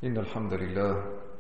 إن الحمد لله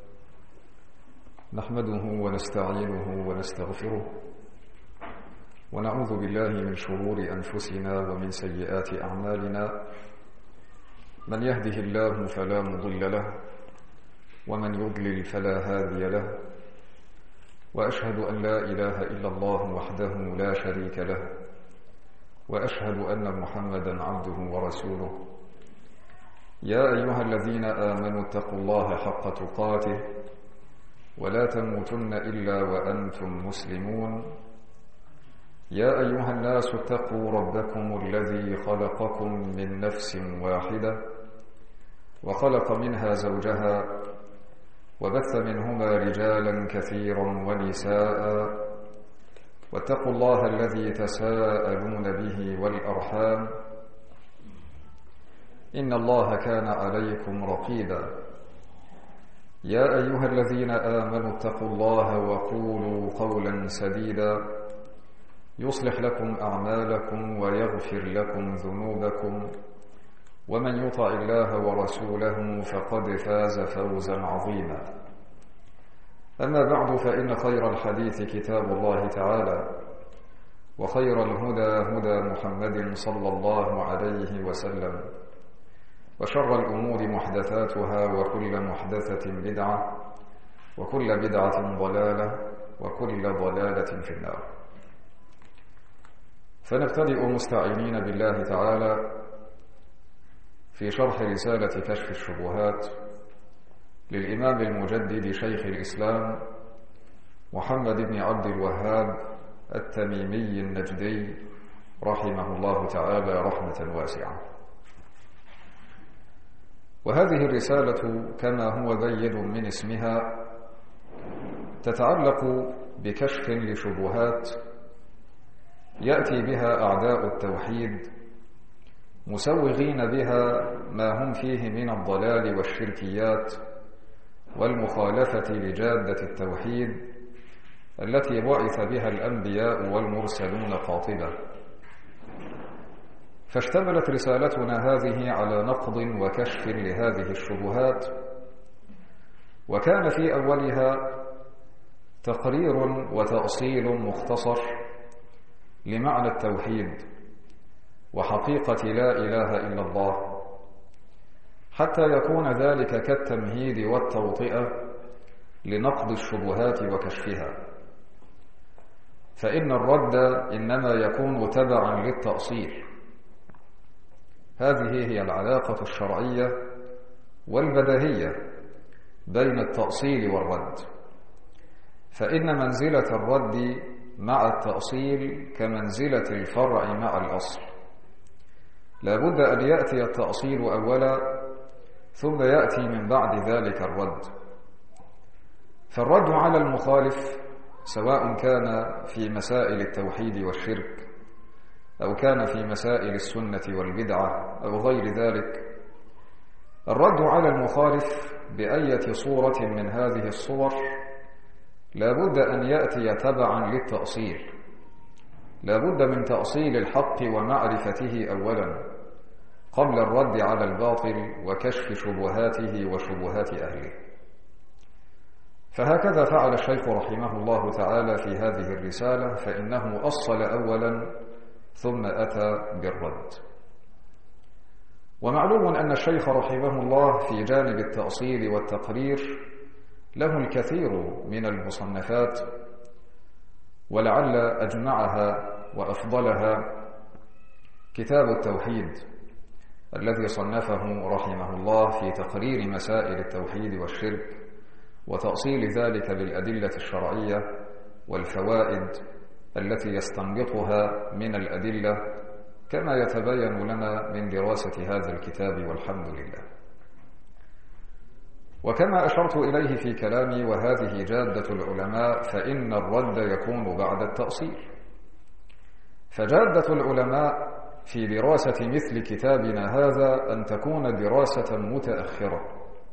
نحمده ونستعينه ونستغفره ونعوذ بالله من شرور أنفسنا ومن سيئات أعمالنا. من يهده الله فلا مضل له ومن يضلل فلا هادي له، وأشهد أن لا إله إلا الله وحده لا شريك له، وأشهد أن محمدا عبده ورسوله. يا أيها الذين آمنوا اتقوا الله حق تقاته ولا تموتن إلا وأنتم مسلمون. يا أيها الناس اتقوا ربكم الذي خلقكم من نفس واحدة وخلق منها زوجها وبث منهما رجالا كثيرا ونساء، واتقوا الله الذي تساءلون به والأرحام إن الله كان عليكم رقيبا. يا أيها الذين آمنوا اتقوا الله وقولوا قولا سديدا يصلح لكم أعمالكم ويغفر لكم ذنوبكم، ومن يطع الله ورسوله فقد فاز فوزا عظيما. أما بعد، فإن خير الحديث كتاب الله تعالى، وخير الهدى هدى محمد صلى الله عليه وسلم، وشر الأمور محدثاتها، وكل محدثة بدعة، وكل بدعة ضلالة، وكل ضلالة في النار. فنبتدئ مستعينين بالله تعالى في شرح رسالة كشف الشبهات للإمام المجدد شيخ الإسلام محمد بن عبد الوهاب التميمي النجدي رحمه الله تعالى رحمة واسعة. وهذه الرسالة كما هو بين من اسمها تتعلق بكشف لشبهات يأتي بها أعداء التوحيد مسوغين بها ما هم فيه من الضلال والشركيات والمخالفة لجادة التوحيد التي بعث بها الأنبياء والمرسلون قاطبة. فاشتملت رسالتنا هذه على نقض وكشف لهذه الشبهات، وكان في أولها تقرير وتأصيل مختصر لمعنى التوحيد وحقيقة لا إله إلا الله، حتى يكون ذلك كالتمهيد والتوطئة لنقض الشبهات وكشفها. فإن الرد إنما يكون تبعا للتأصيل. هذه هي العلاقة الشرعية والبديهية بين التأصيل والرد. فإن منزلة الرد مع التأصيل كمنزلة الفرع مع الأصل، لا بد أن يأتي التأصيل أولا ثم يأتي من بعد ذلك الرد. فالرد على المخالف سواء كان في مسائل التوحيد والشرك أو كان في مسائل السنة والبدعة أو غير ذلك، الرد على المخالف بأية صورة من هذه الصور لا بد أن يأتي تبعا للتأصيل. لا بد من تأصيل الحق ومعرفته أولا قبل الرد على الباطل وكشف شبهاته وشبهات أهله. فهكذا فعل الشيخ رحمه الله تعالى في هذه الرسالة، فإنه أصل أولا ثم أتى بالرد. ومعلوم أن الشيخ رحمه الله في جانب التأصيل والتقرير له الكثير من المصنفات، ولعل أجمعها وأفضلها كتاب التوحيد الذي صنفه رحمه الله في تقرير مسائل التوحيد والشرك وتأصيل ذلك بالأدلة الشرعية والفوائد التي يستنبطها من الأدلة، كما يتبين لنا من دراسة هذا الكتاب والحمد لله. وكما أشرت إليه في كلامي وهذه جادة العلماء، فإن الرد يكون بعد التأصيل. فجادة العلماء في دراسة مثل كتابنا هذا أن تكون دراسة متأخرة.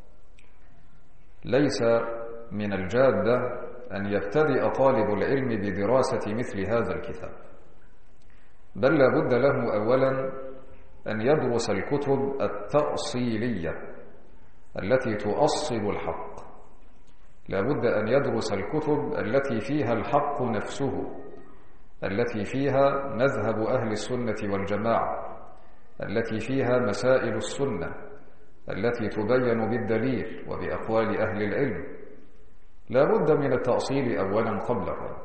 ليس من الجادة أن يبتدئ طالب العلم بدراسة مثل هذا الكتاب، بل لا بد له أولا أن يدرس الكتب التأصيلية التي تؤصل الحق، لا بد أن يدرس الكتب التي فيها الحق نفسه، التي فيها مذهب أهل السنة والجماعة، التي فيها مسائل السنة التي تبين بالدليل وبأقوال أهل العلم. لا بد من التأصيل أولا قبل الرد.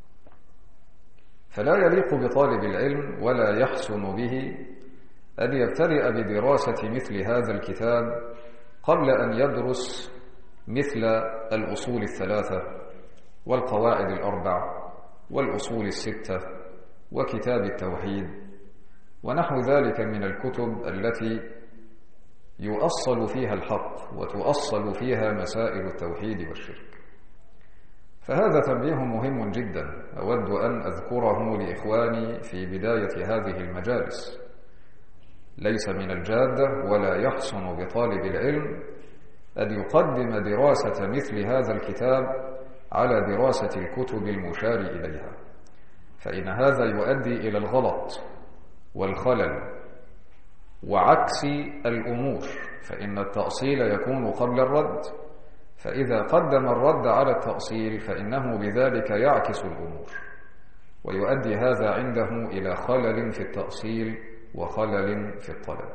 فلا يليق بطالب العلم ولا يحسن به أن يبتدئ بدراسة مثل هذا الكتاب قبل أن يدرس مثل الأصول الثلاثة والقواعد الأربع والأصول الستة وكتاب التوحيد ونحو ذلك من الكتب التي يؤصل فيها الحق وتؤصل فيها مسائل التوحيد والشرك. فهذا تنبيه مهم جدا أود أن أذكره لإخواني في بداية هذه المجالس. ليس من الجادة ولا يحسن بطالب العلم أن يقدم دراسة مثل هذا الكتاب على دراسة الكتب المشار إليها، فإن هذا يؤدي إلى الغلط والخلل وعكس الأمور، فإن التأصيل يكون قبل الرد، فإذا قدم الرد على التأصيل فإنه بذلك يعكس الأمور، ويؤدي هذا عنده إلى خلل في التأصيل وخلل في الطلب.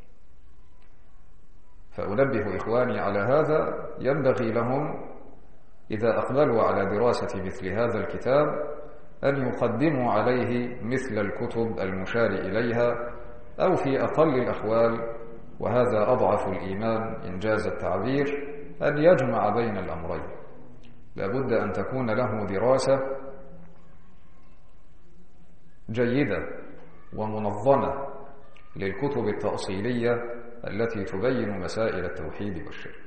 فأنبه إخواني على هذا. ينبغي لهم إذا أقبلوا على دراسة مثل هذا الكتاب أن يقدموا عليه مثل الكتب المشار إليها، أو في أقل الأحوال، وهذا أضعف الإيمان إن جاز التعبير، أن يجمع بين الأمرين. لابد أن تكون له دراسة جيدة ومنظمة للكتب التأصيلية التي تبين مسائل التوحيد والشرك.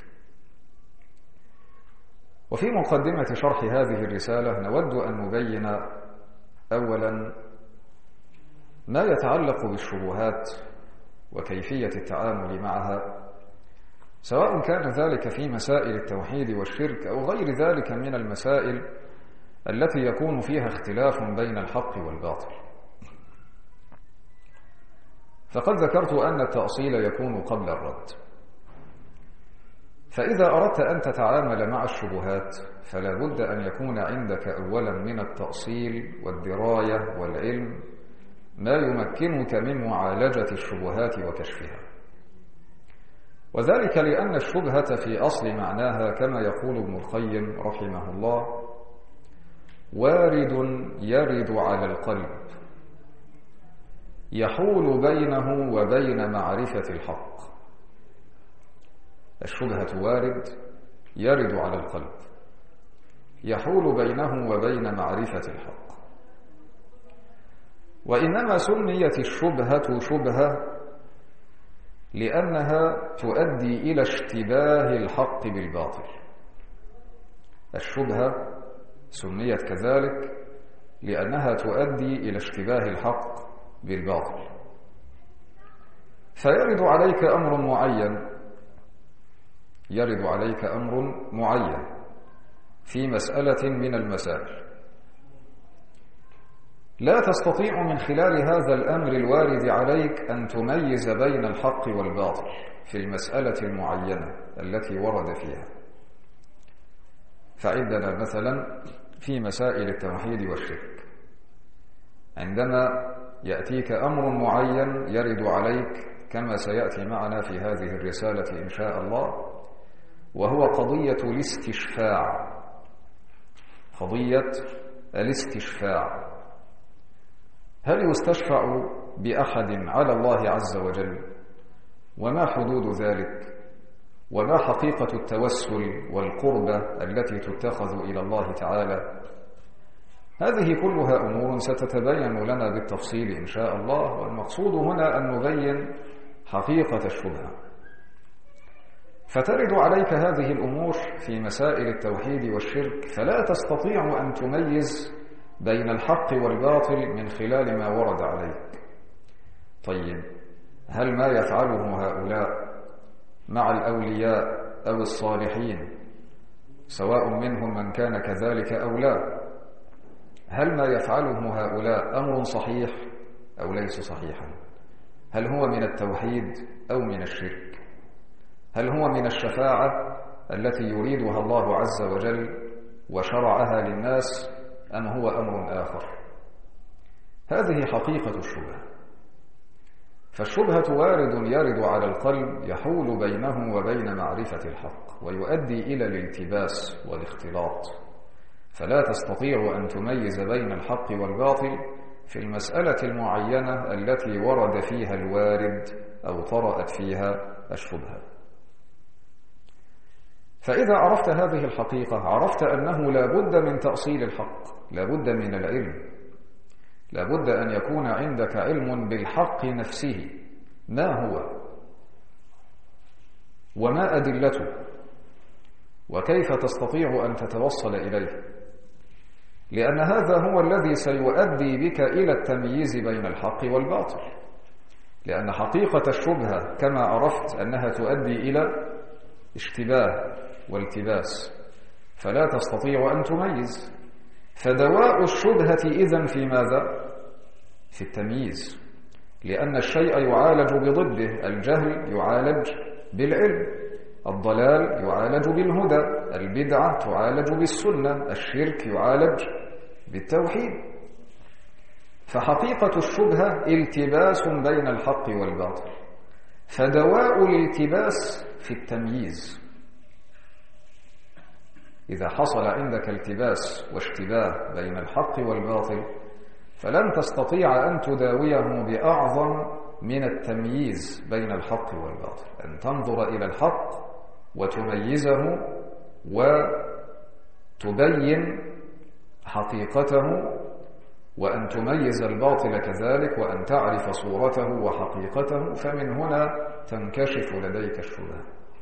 وفي مقدمة شرح هذه الرسالة نود أن نبين أولا ما يتعلق بالشبهات وكيفية التعامل معها، سواء كان ذلك في مسائل التوحيد والشرك أو غير ذلك من المسائل التي يكون فيها اختلاف بين الحق والباطل. فقد ذكرت أن التأصيل يكون قبل الرد، فإذا أردت أن تتعامل مع الشبهات فلا بد أن يكون عندك أولا من التأصيل والدراية والعلم ما يمكنك من معالجة الشبهات وكشفها. وذلك لأن الشبهة في أصل معناها كما يقول ابن القيم رحمه الله وارد يرد على القلب يحول بينه وبين معرفة الحق. الشبهة وارد يرد على القلب يحول بينه وبين معرفة الحق. وإنما سميت الشبهة شبهة لأنها تؤدي إلى اشتباه الحق بالباطل. الشبهة سميت كذلك لأنها تؤدي إلى اشتباه الحق بالباطل. فيرد عليك أمر معين، يرد عليك أمر معين في مسألة من المسائل، لا تستطيع من خلال هذا الأمر الوارد عليك أن تميز بين الحق والباطل في المسألة المعينة التي ورد فيها. فعندنا مثلا في مسائل التوحيد والشرك عندما يأتيك أمر معين يرد عليك كما سيأتي معنا في هذه الرسالة إن شاء الله، وهو قضية الاستشفاع. قضية الاستشفاع، هل يستشفع بأحد على الله عز وجل؟ وما حدود ذلك؟ وما حقيقة التوسل والقربة التي تتخذ إلى الله تعالى؟ هذه كلها أمور ستتبين لنا بالتفصيل إن شاء الله، والمقصود هنا أن نبين حقيقة الشبهة. فترد عليك هذه الأمور في مسائل التوحيد والشرك فلا تستطيع أن تميز بين الحق والباطل من خلال ما ورد عليك. طيب، هل ما يفعله هؤلاء مع الأولياء أو الصالحين سواء منهم من كان كذلك أو لا، هل ما يفعله هؤلاء أمر صحيح أو ليس صحيحا؟ هل هو من التوحيد أو من الشرك؟ هل هو من الشفاعة التي يريدها الله عز وجل وشرعها للناس، أم هو أمر آخر؟ هذه حقيقة الشبهة. فالشبهة وارد يرد على القلب يحول بينه وبين معرفة الحق ويؤدي إلى الالتباس والاختلاط، فلا تستطيع أن تميز بين الحق والباطل في المسألة المعينة التي ورد فيها الوارد أو طرأت فيها الشبهة. فإذا عرفت هذه الحقيقة عرفت أنه لا بد من تأصيل الحق، لا بد من العلم، لا بد أن يكون عندك علم بالحق نفسه، ما هو وما أدلته وكيف تستطيع أن تتوصل إليه، لأن هذا هو الذي سيؤدي بك إلى التمييز بين الحق والباطل. لأن حقيقة الشبهة كما عرفت أنها تؤدي إلى اشتباه والتباس، فلا تستطيع أن تميز. فدواء الشبهة إذن في ماذا؟ في التمييز، لأن الشيء يعالج بضده، الجهل يعالج بالعلم، الضلال يعالج بالهدى، البدعة تعالج بالسنة، الشرك يعالج بالتوحيد. فحقيقة الشبهة التباس بين الحق والباطل، فدواء الالتباس في التمييز. إذا حصل عندك التباس واشتباه بين الحق والباطل فلن تستطيع أن تداويه بأعظم من التمييز بين الحق والباطل، أن تنظر إلى الحق وتميزه وتبين حقيقته، وأن تميز الباطل كذلك، وأن تعرف صورته وحقيقته، فمن هنا تنكشف لديك الشبهة.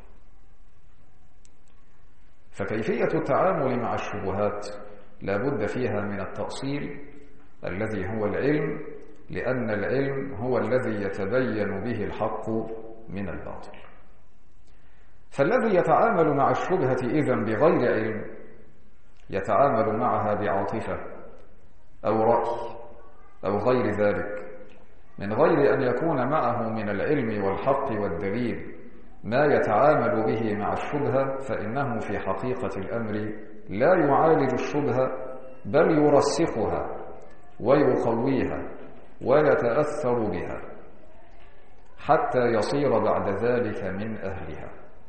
فكيفية التعامل مع الشبهات لا بد فيها من التأصيل الذي هو العلم، لأن العلم هو الذي يتبين به الحق من الباطل. فالذي يتعامل مع الشبهة إذن بغير علم يتعامل معها بعاطفة أو رأي أو غير ذلك، من غير أن يكون معه من العلم والحق والدليل ما يتعامل به مع الشبهة، فإنه في حقيقة الأمر لا يعالج الشبهة بل يرسخها ويقويها ويتأثر بها حتى يصير بعد ذلك من أهلها.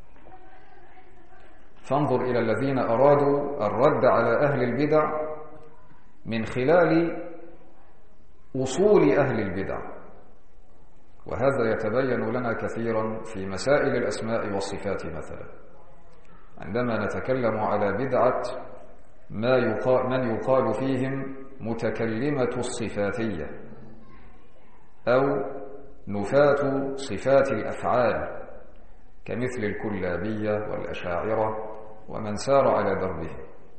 فانظر إلى الذين أرادوا الرد على أهل البدع من خلال أصول أهل البدع، وهذا يتبين لنا كثيرا في مسائل الأسماء والصفات مثلا، عندما نتكلم على بدعة من يقال فيهم متكلمة الصفاتية أو نفاة صفات الأفعال كمثل الكلابية والأشاعرة ومن سار على دربهم.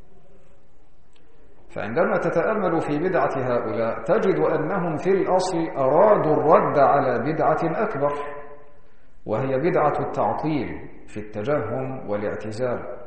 فعندما تتأمل في بدعة هؤلاء تجد أنهم في الأصل أرادوا الرد على بدعة أكبر، وهي بدعة التعطيل في التجهم والاعتزال.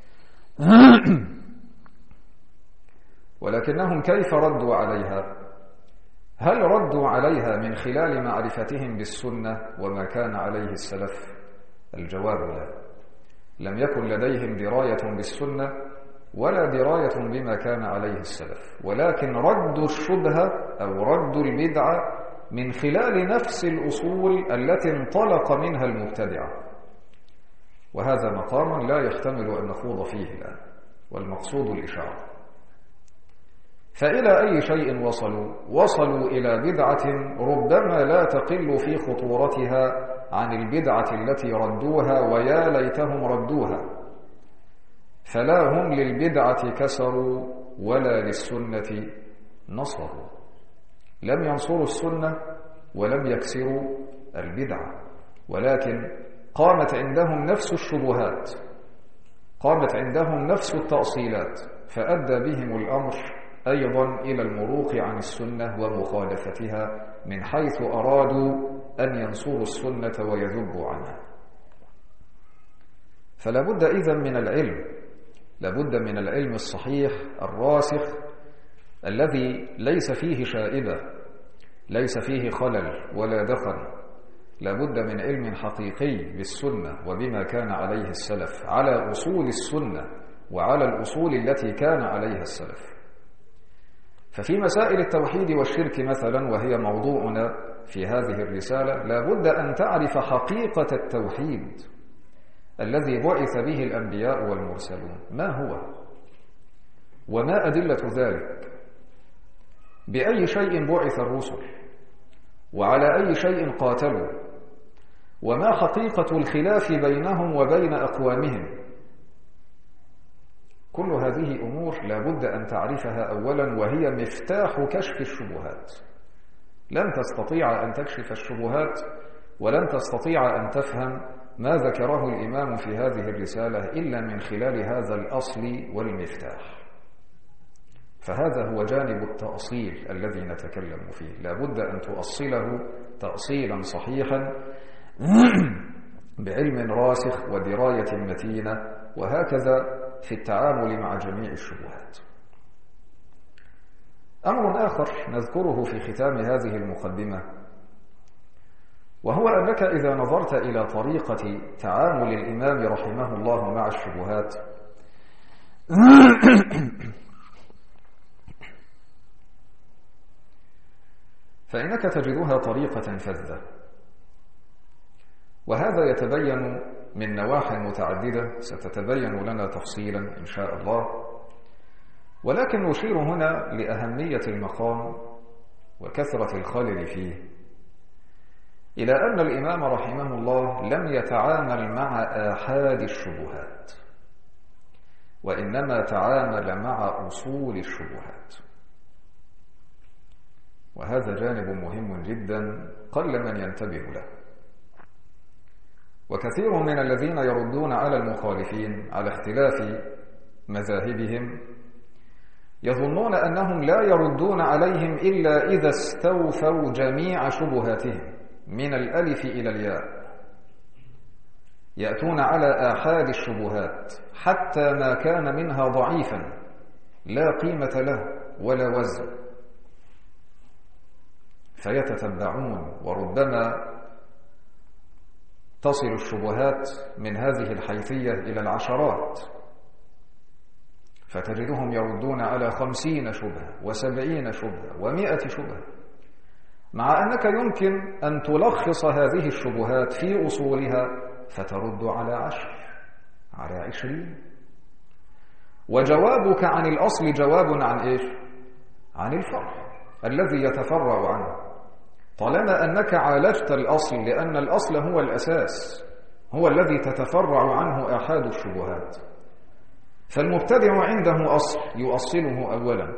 ولكنهم كيف ردوا عليها؟ هل ردوا عليها من خلال معرفتهم بالسنة وما كان عليه السلف؟ الجواب لا، لم يكن لديهم دراية بالسنة ولا دراية بما كان عليه السلف، ولكن ردوا الشبهة أو ردوا البدعة من خلال نفس الأصول التي انطلق منها المبتدعة، وهذا مقام لا يحتمل أن نخوض فيه الآن، والمقصود الإشارة. فإلى أي شيء وصلوا إلى بدعة ربما لا تقل في خطورتها عن البدعة التي ردوها، ويا ليتهم ردوها. فلا هم للبدعة كسروا ولا للسنة نصروا، لم ينصروا السنة ولم يكسروا البدعة، ولكن قامت عندهم نفس الشبهات، قامت عندهم نفس التأصيلات، فأدى بهم الأمر أيضا إلى المروق عن السنة ومخالفتها من حيث أرادوا أن ينصروا السنة ويذبوا عنها. فلا بد إذن من العلم، لابد من العلم الصحيح الراسخ الذي ليس فيه شائبة، ليس فيه خلل ولا دخل، لابد من علم حقيقي بالسنة وبما كان عليه السلف على أصول السنة وعلى الأصول التي كان عليها السلف. ففي مسائل التوحيد والشرك مثلا، وهي موضوعنا في هذه الرسالة، لابد أن تعرف حقيقة التوحيد الذي بعث به الأنبياء والمرسلون، ما هو وما أدلة ذلك، بأي شيء بعث الرسل، وعلى أي شيء قاتلوا، وما حقيقة الخلاف بينهم وبين أقوامهم. كل هذه أمور لابد أن تعرفها أولا، وهي مفتاح كشف الشبهات. لن تستطيع أن تكشف الشبهات ولن تستطيع أن تفهم ما ذكره الإمام في هذه الرسالة إلا من خلال هذا الأصل والمفتاح. فهذا هو جانب التأصيل الذي نتكلم فيه، لابد أن تؤصله تأصيلا صحيحا بعلم راسخ ودراية متينة، وهكذا في التعامل مع جميع الشبهات. أمر آخر نذكره في ختام هذه المقدمة، وهو أنك إذا نظرت إلى طريقة تعامل الإمام رحمه الله مع الشبهات فإنك تجدها طريقة فذة، وهذا يتبين من نواحي متعددة ستتبين لنا تفصيلا إن شاء الله، ولكن نشير هنا لأهمية المقام وكثرة الخلل فيه، إلى أن الإمام رحمه الله لم يتعامل مع آحاد الشبهات، وإنما تعامل مع أصول الشبهات، وهذا جانب مهم جدا قل من ينتبه له. وكثير من الذين يردون على المخالفين على اختلاف مذاهبهم يظنون أنهم لا يردون عليهم إلا إذا استوفوا جميع شبهاتهم من الألف إلى الياء، يأتون على آحاد الشبهات حتى ما كان منها ضعيفا لا قيمة له ولا وزن، فيتتبعون، وربما تصل الشبهات من هذه الحيثية إلى العشرات، فتجدهم يردون على 50 شبهة و70 شبهة و100 شبهة، مع أنك يمكن أن تلخص هذه الشبهات في أصولها فترد على 10 على 20. وجوابك عن الأصل جواب عن إيش؟ عن الفرع الذي يتفرع عنه، طالما أنك عالجت الأصل، لأن الأصل هو الأساس، هو الذي تتفرع عنه آحاد الشبهات. فالمبتدع عنده أصل يؤصله أولا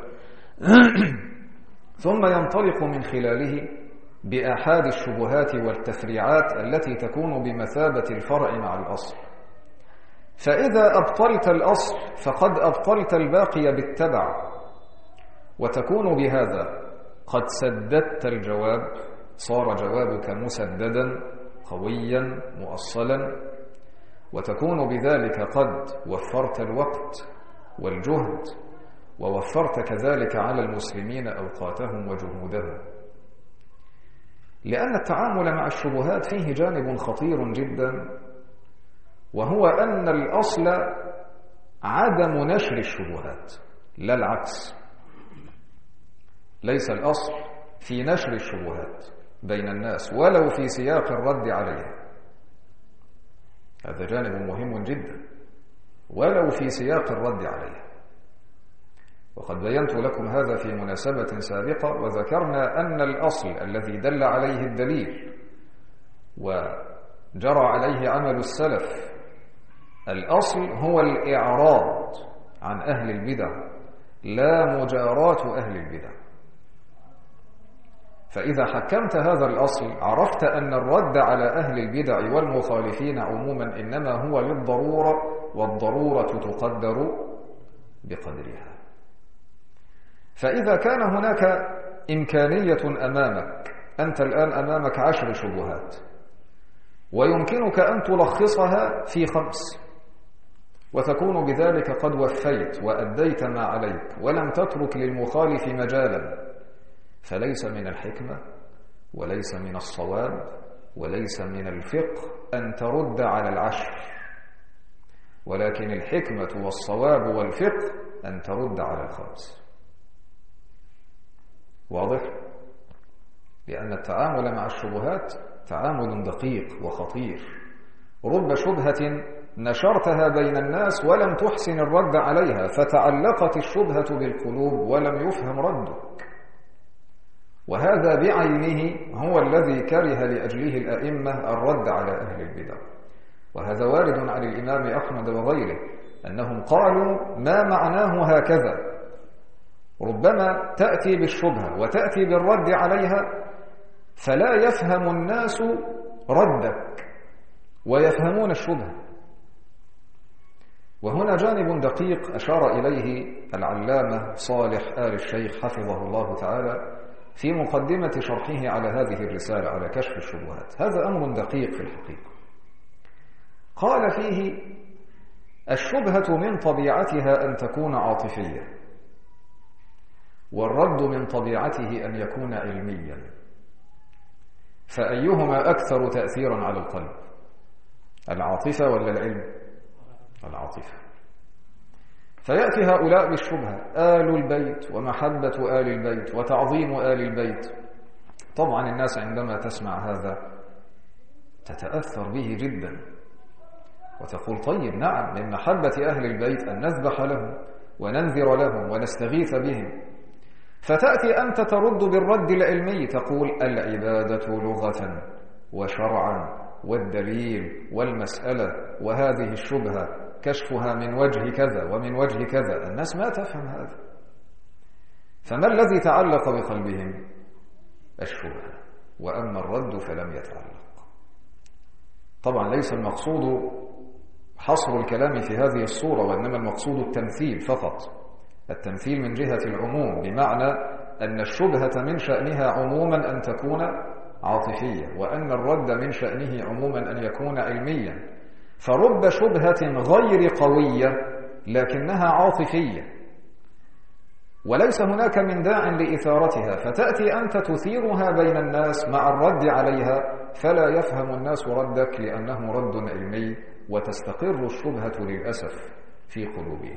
ثم ينطلق من خلاله بآحاد الشبهات والتفريعات التي تكون بمثابة الفرع مع الأصل. فإذا أبطلت الأصل فقد أبطلت الباقي بالتبع، وتكون بهذا قد سددت الجواب، صار جوابك مسددا قويا مؤصلا، وتكون بذلك قد وفرت الوقت والجهد، ووفرت كذلك على المسلمين أوقاتهم وجهودهم. لأن التعامل مع الشبهات فيه جانب خطير جدا، وهو أن الأصل عدم نشر الشبهات لا العكس. ليس الأصل في نشر الشبهات بين الناس ولو في سياق الرد عليها، هذا جانب مهم جدا، ولو في سياق الرد عليها. وقد بينت لكم هذا في مناسبة سابقة، وذكرنا أن الأصل الذي دل عليه الدليل وجرى عليه عمل السلف، الأصل هو الإعراض عن أهل البدع لا مجاراة أهل البدع. فإذا حكمت هذا الأصل عرفت أن الرد على أهل البدع والمخالفين عموما إنما هو للضرورة، والضرورة تقدر بقدرها. فإذا كان هناك إمكانية أمامك، أنت الآن أمامك 10 شبهات، ويمكنك أن تلخصها في 5، وتكون بذلك قد وفيت وأديت ما عليك ولم تترك للمخالف مجالا، فليس من الحكمة وليس من الصواب وليس من الفقه أن ترد على العشر، ولكن الحكمة والصواب والفقه أن ترد على الخمس. واضح؟ لأن التعامل مع الشبهات تعامل دقيق وخطير. رب شبهة نشرتها بين الناس ولم تحسن الرد عليها، فتعلقت الشبهة بالقلوب ولم يفهم ردك، وهذا بعينه هو الذي كره لأجله الأئمة الرد على أهل البدع. وهذا وارد عن الإمام أحمد وغيره أنهم قالوا ما معناه هكذا. ربما تأتي بالشبهة وتأتي بالرد عليها فلا يفهم الناس ردك ويفهمون الشبهة. وهنا جانب دقيق أشار إليه العلامة صالح آل الشيخ حفظه الله تعالى في مقدمة شرحه على هذه الرسالة على كشف الشبهات. هذا أمر دقيق في الحقيقة. قال فيه: الشبهة من طبيعتها أن تكون عاطفية، والرد من طبيعته أن يكون علميا، فأيهما أكثر تأثيرا على القلب، العاطفة ولا العلم؟ العاطفة. فيأتي هؤلاء بالشبهة: آل البيت ومحبة آل البيت وتعظيم آل البيت. طبعا الناس عندما تسمع هذا تتأثر به جدا وتقول: طيب نعم، من محبة أهل البيت أن نذبح لهم وننذر لهم ونستغيث بهم. فتأتي أنت ترد بالرد العلمي، تقول: العبادة لغة وشرعا والدليل والمسألة، وهذه الشبهة كشفها من وجه كذا ومن وجه كذا. الناس ما تفهم هذا. فما الذي تعلق بقلبهم؟ الشبهة. وأما الرد فلم يتعلق. طبعا ليس المقصود حصر الكلام في هذه الصورة، وإنما المقصود التمثيل فقط. التمثيل من جهة العموم، بمعنى أن الشبهة من شأنها عموما أن تكون عاطفية، وأن الرد من شأنه عموما أن يكون علميا. فرب شبهة غير قوية لكنها عاطفية وليس هناك من داع لإثارتها، فتأتي أنت تثيرها بين الناس مع الرد عليها، فلا يفهم الناس ردك لأنه رد علمي، وتستقر الشبهة للأسف في قلوبهم.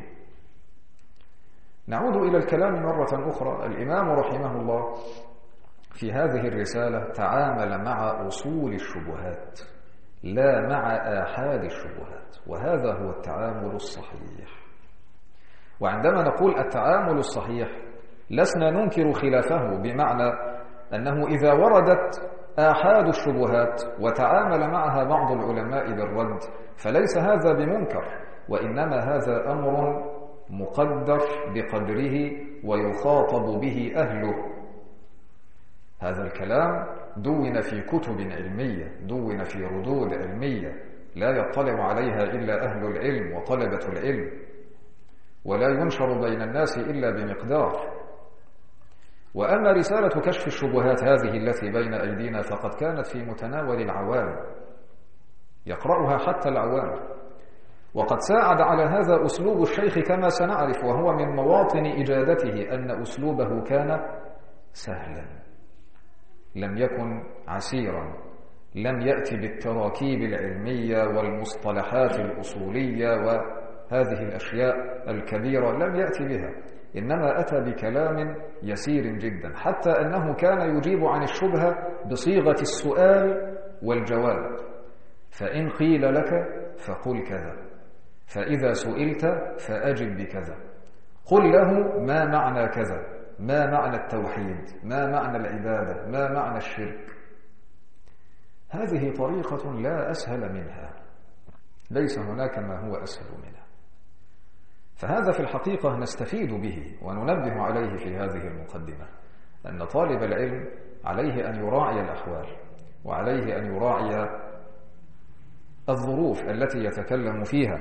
نعود إلى الكلام مرة أخرى. الإمام رحمه الله في هذه الرسالة تعامل مع أصول الشبهات لا مع آحاد الشبهات، وهذا هو التعامل الصحيح. وعندما نقول التعامل الصحيح لسنا ننكر خلافه، بمعنى أنه إذا وردت آحاد الشبهات وتعامل معها بعض العلماء بالرد فليس هذا بمنكر، وإنما هذا أمر مقدر بقدره ويخاطب به أهله. هذا الكلام دون في كتب علمية، دون في ردود علمية لا يطلع عليها إلا أهل العلم وطلبة العلم، ولا ينشر بين الناس إلا بمقدار. وأما رسالة كشف الشبهات هذه التي بين أيدينا فقد كانت في متناول العوام، يقرأها حتى العوام. وقد ساعد على هذا أسلوب الشيخ كما سنعرف، وهو من مواطن إجادته أن أسلوبه كان سهلا، لم يكن عسيرا، لم يأتي بالتراكيب العلمية والمصطلحات الأصولية وهذه الأشياء الكبيرة، لم يأتي بها، إنما أتى بكلام يسير جدا، حتى أنه كان يجيب عن الشبهة بصيغة السؤال والجواب. فإن قيل لك فقل كذا، فإذا سئلت فأجب بكذا، قل له ما معنى كذا، ما معنى التوحيد، ما معنى العبادة، ما معنى الشرك. هذه طريقة لا أسهل منها، ليس هناك ما هو أسهل منها. فهذا في الحقيقة نستفيد به وننبه عليه في هذه المقدمة، أن طالب العلم عليه أن يراعي الأحوال، وعليه أن يراعي الظروف التي يتكلم فيها.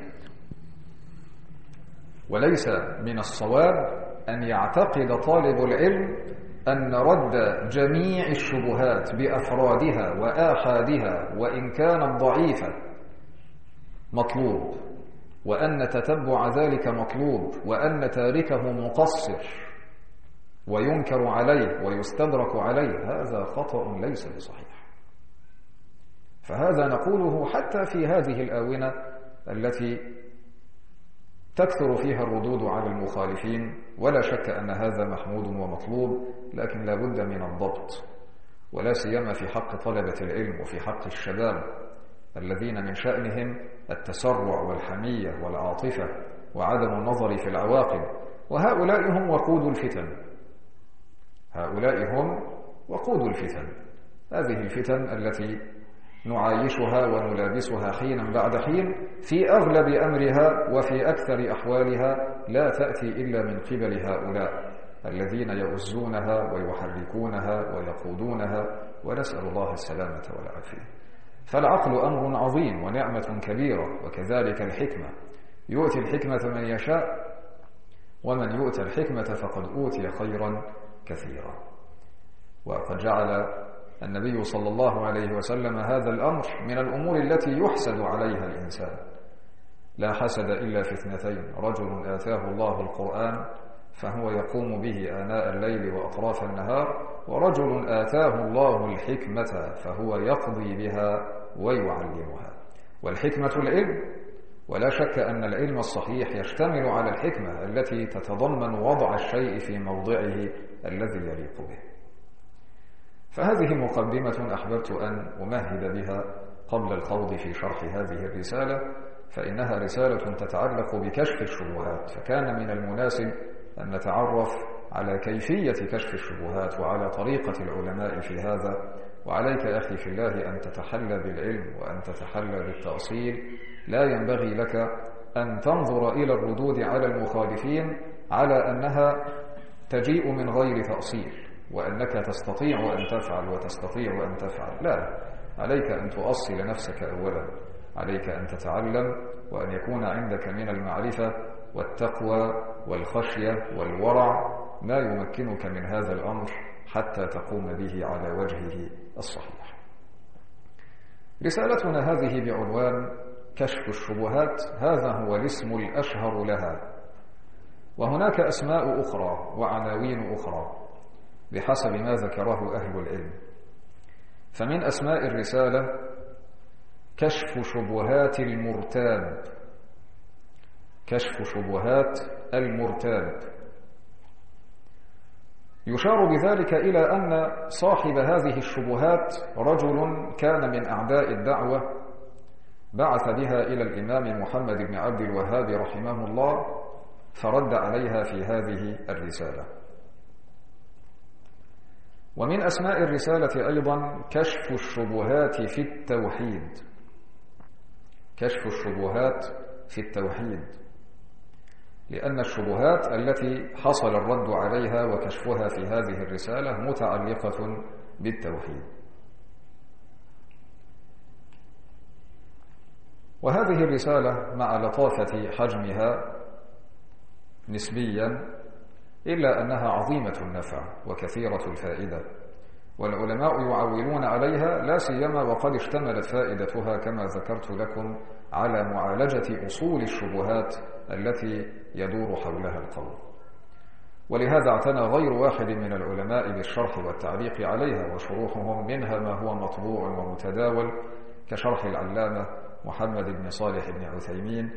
وليس من الصواب أن يعتقد طالب العلم أن رد جميع الشبهات بأفرادها وآحادها وإن كانت ضعيفة مطلوب، وأن تتبع ذلك مطلوب، وأن تاركه مقصر وينكر عليه ويستدرك عليه. هذا خطأ ليس بصحيح. فهذا نقوله حتى في هذه الآونة التي تكثر فيها الردود على المخالفين، ولا شك أن هذا محمود ومطلوب، لكن لا بد من الضبط، ولا سيما في حق طلبة العلم وفي حق الشباب الذين من شأنهم التسرع والحمية والعاطفة وعدم النظر في العواقب، وهؤلاء هم وقود الفتن. هؤلاء هم وقود الفتن. هذه الفتن التي نعايشها ونلابسها حينا بعد حين في أغلب أمرها وفي أكثر أحوالها لا تأتي إلا من قبل هؤلاء الذين يؤزونها ويحركونها ويقودونها، ونسأل الله السلامة والعافية. فالعقل أمر عظيم ونعمة كبيرة، وكذلك الحكمة، يؤتي الحكمة من يشاء، ومن يؤتى الحكمة فقد أوتي خيرا كثيرا. وقد جعل النبي صلى الله عليه وسلم هذا الأمر من الأمور التي يحسد عليها الإنسان. لا حسد إلا في اثنتين: رجل آتاه الله القرآن فهو يقوم به آناء الليل وأطراف النهار، ورجل آتاه الله الحكمة فهو يقضي بها ويعلمها. والحكمة العلم، ولا شك أن العلم الصحيح يشتمل على الحكمة التي تتضمن وضع الشيء في موضعه الذي يليق به. فهذه مقدمة أحببت أن أمهد بها قبل الخوض في شرح هذه الرسالة، فإنها رسالة تتعلق بكشف الشبهات، فكان من المناسب أن نتعرف على كيفية كشف الشبهات وعلى طريقة العلماء في هذا. وعليك أخي في الله أن تتحلى بالعلم وأن تتحلى بالتأصيل. لا ينبغي لك أن تنظر إلى الردود على المخالفين على أنها تجيء من غير تأصيل، وأنك تستطيع أن تفعل وتستطيع أن تفعل. لا، عليك أن تؤصل نفسك أولا، عليك أن تتعلم وأن يكون عندك من المعرفة والتقوى والخشية والورع ما يمكنك من هذا الأمر حتى تقوم به على وجهه الصحيح. رسالتنا هذه بعنوان كشف الشبهات، هذا هو الاسم الأشهر لها، وهناك أسماء أخرى وعناوين أخرى بحسب ما ذكره أهل العلم. فمن أسماء الرسالة كشف شبهات المرتاب، كشف شبهات المرتاب. يشار بذلك إلى أن صاحب هذه الشبهات رجل كان من أعداء الدعوة، بعث بها إلى الإمام محمد بن عبد الوهاب رحمه الله، فرد عليها في هذه الرسالة. ومن أسماء الرسالة أيضا كشف الشبهات في التوحيد، كشف الشبهات في التوحيد، لأن الشبهات التي حصل الرد عليها وكشفها في هذه الرسالة متعلقة بالتوحيد. وهذه الرسالة مع لطافة حجمها نسبيا إلا أنها عظيمة النفع وكثيرة الفائدة، والعلماء يعولون عليها، لا سيما وقد اشتملت فائدتها كما ذكرت لكم على معالجة أصول الشبهات التي يدور حولها القول. ولهذا اعتنى غير واحد من العلماء بالشرح والتعليق عليها، وشروحهم منها ما هو مطبوع ومتداول كشرح العلامة محمد بن صالح بن عثيمين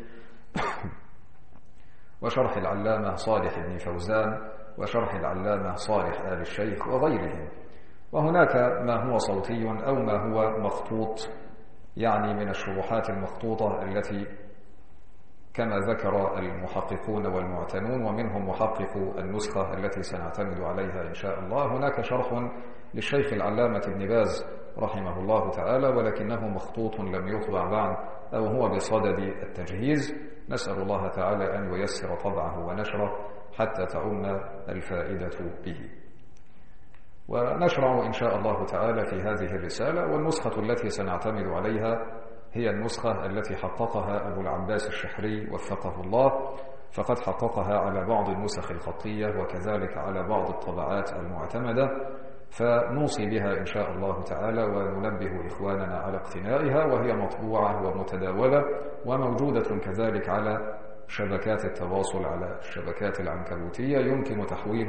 وشرح العلامة صالح بن فوزان وشرح العلامة صالح آل الشيخ وغيرهم. وهناك ما هو صوتي أو ما هو مخطوط، يعني من الشروحات المخطوطة التي كما ذكر المحققون والمعتنون، ومنهم محقق النسخة التي سنعتمد عليها إن شاء الله. هناك شرح للشيخ العلامة ابن باز رحمه الله تعالى، ولكنه مخطوط لم يطبع بعد أو هو بصدد التجهيز. نسأل الله تعالى أن ييسر طبعه ونشره حتى تعم الفائدة به. ونشرع إن شاء الله تعالى في هذه الرسالة. والنسخة التي سنعتمد عليها هي النسخة التي حققها أبو العباس الشحري وفقه الله، فقد حققها على بعض النسخ الخطية وكذلك على بعض الطبعات المعتمدة، فنوصي بها إن شاء الله تعالى وننبه إخواننا على اقتنائها، وهي مطبوعة ومتداولة وموجودة كذلك على شبكات التواصل، على الشبكات العنكبوتية،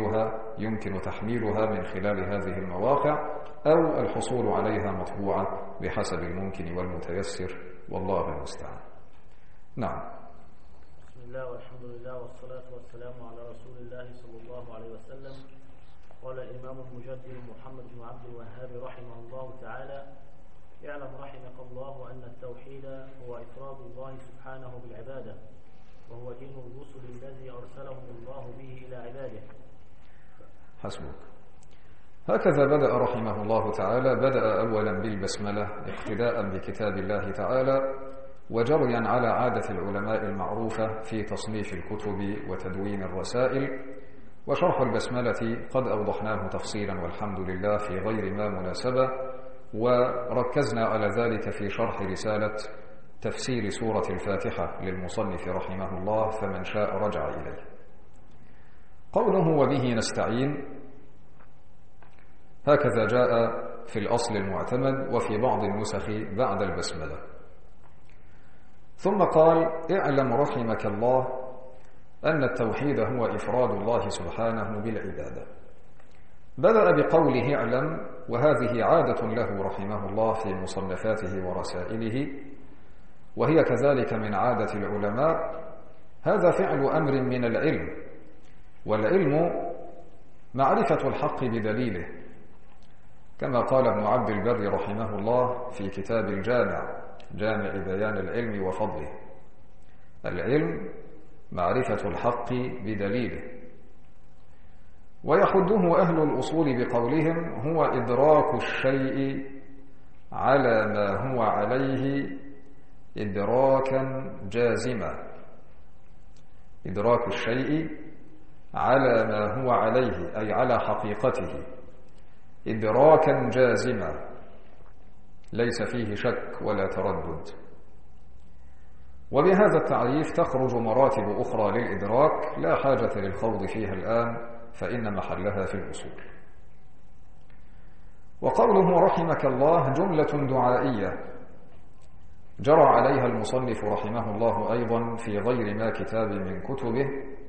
يمكن تحميلها من خلال هذه المواقع أو الحصول عليها مطبوعة بحسب الممكن والمتيسر، والله المستعان. نعم. بسم الله والحمد لله والصلاة والسلام على رسول الله صلى الله عليه وسلم. قال الإمام المجدد محمد بن عبد الوهاب رحمه الله تعالى: اعلم رحمك الله أن التوحيد هو إفراد الله سبحانه بالعبادة، وهو دين الرسل الذي أرسلهم الله به إلى عباده. حسبك. هكذا بدأ رحمه الله تعالى، بدأ أولا بالبسملة اقتداء بكتاب الله تعالى وجريا على عادة العلماء المعروفة في تصنيف الكتب وتدوين الرسائل. وشرح البسملة قد أوضحناه تفصيلا والحمد لله في غير ما مناسبة، وركزنا على ذلك في شرح رسالة تفسير سورة الفاتحة للمصنف رحمه الله، فمن شاء رجع إليه. قوله وبه نستعين هكذا جاء في الأصل المعتمد وفي بعض النسخ بعد البسملة. ثم قال: اعلم رحمك الله أن التوحيد هو إفراد الله سبحانه بالعبادة. بدأ بقوله اعلم، وهذه عادة له رحمه الله في مصنفاته ورسائله، وهي كذلك من عادة العلماء. هذا فعل أمر من العلم، والعلم معرفة الحق بدليله، كما قال ابن عبد البر رحمه الله في كتاب الجامع، جامع بيان العلم وفضله: العلم معرفة الحق بدليله. ويحده أهل الأصول بقولهم: هو إدراك الشيء على ما هو عليه إدراكا جازما. إدراك الشيء على ما هو عليه أي على حقيقته إدراكا جازما ليس فيه شك ولا تردد. وبهذا التعريف تخرج مراتب أخرى للإدراك لا حاجة للخوض فيها الآن، فإن محلها في الأصول. وقوله رحمك الله جملة دعائية جرى عليها المصنف رحمه الله أيضا في غير ما كتاب من كتبه،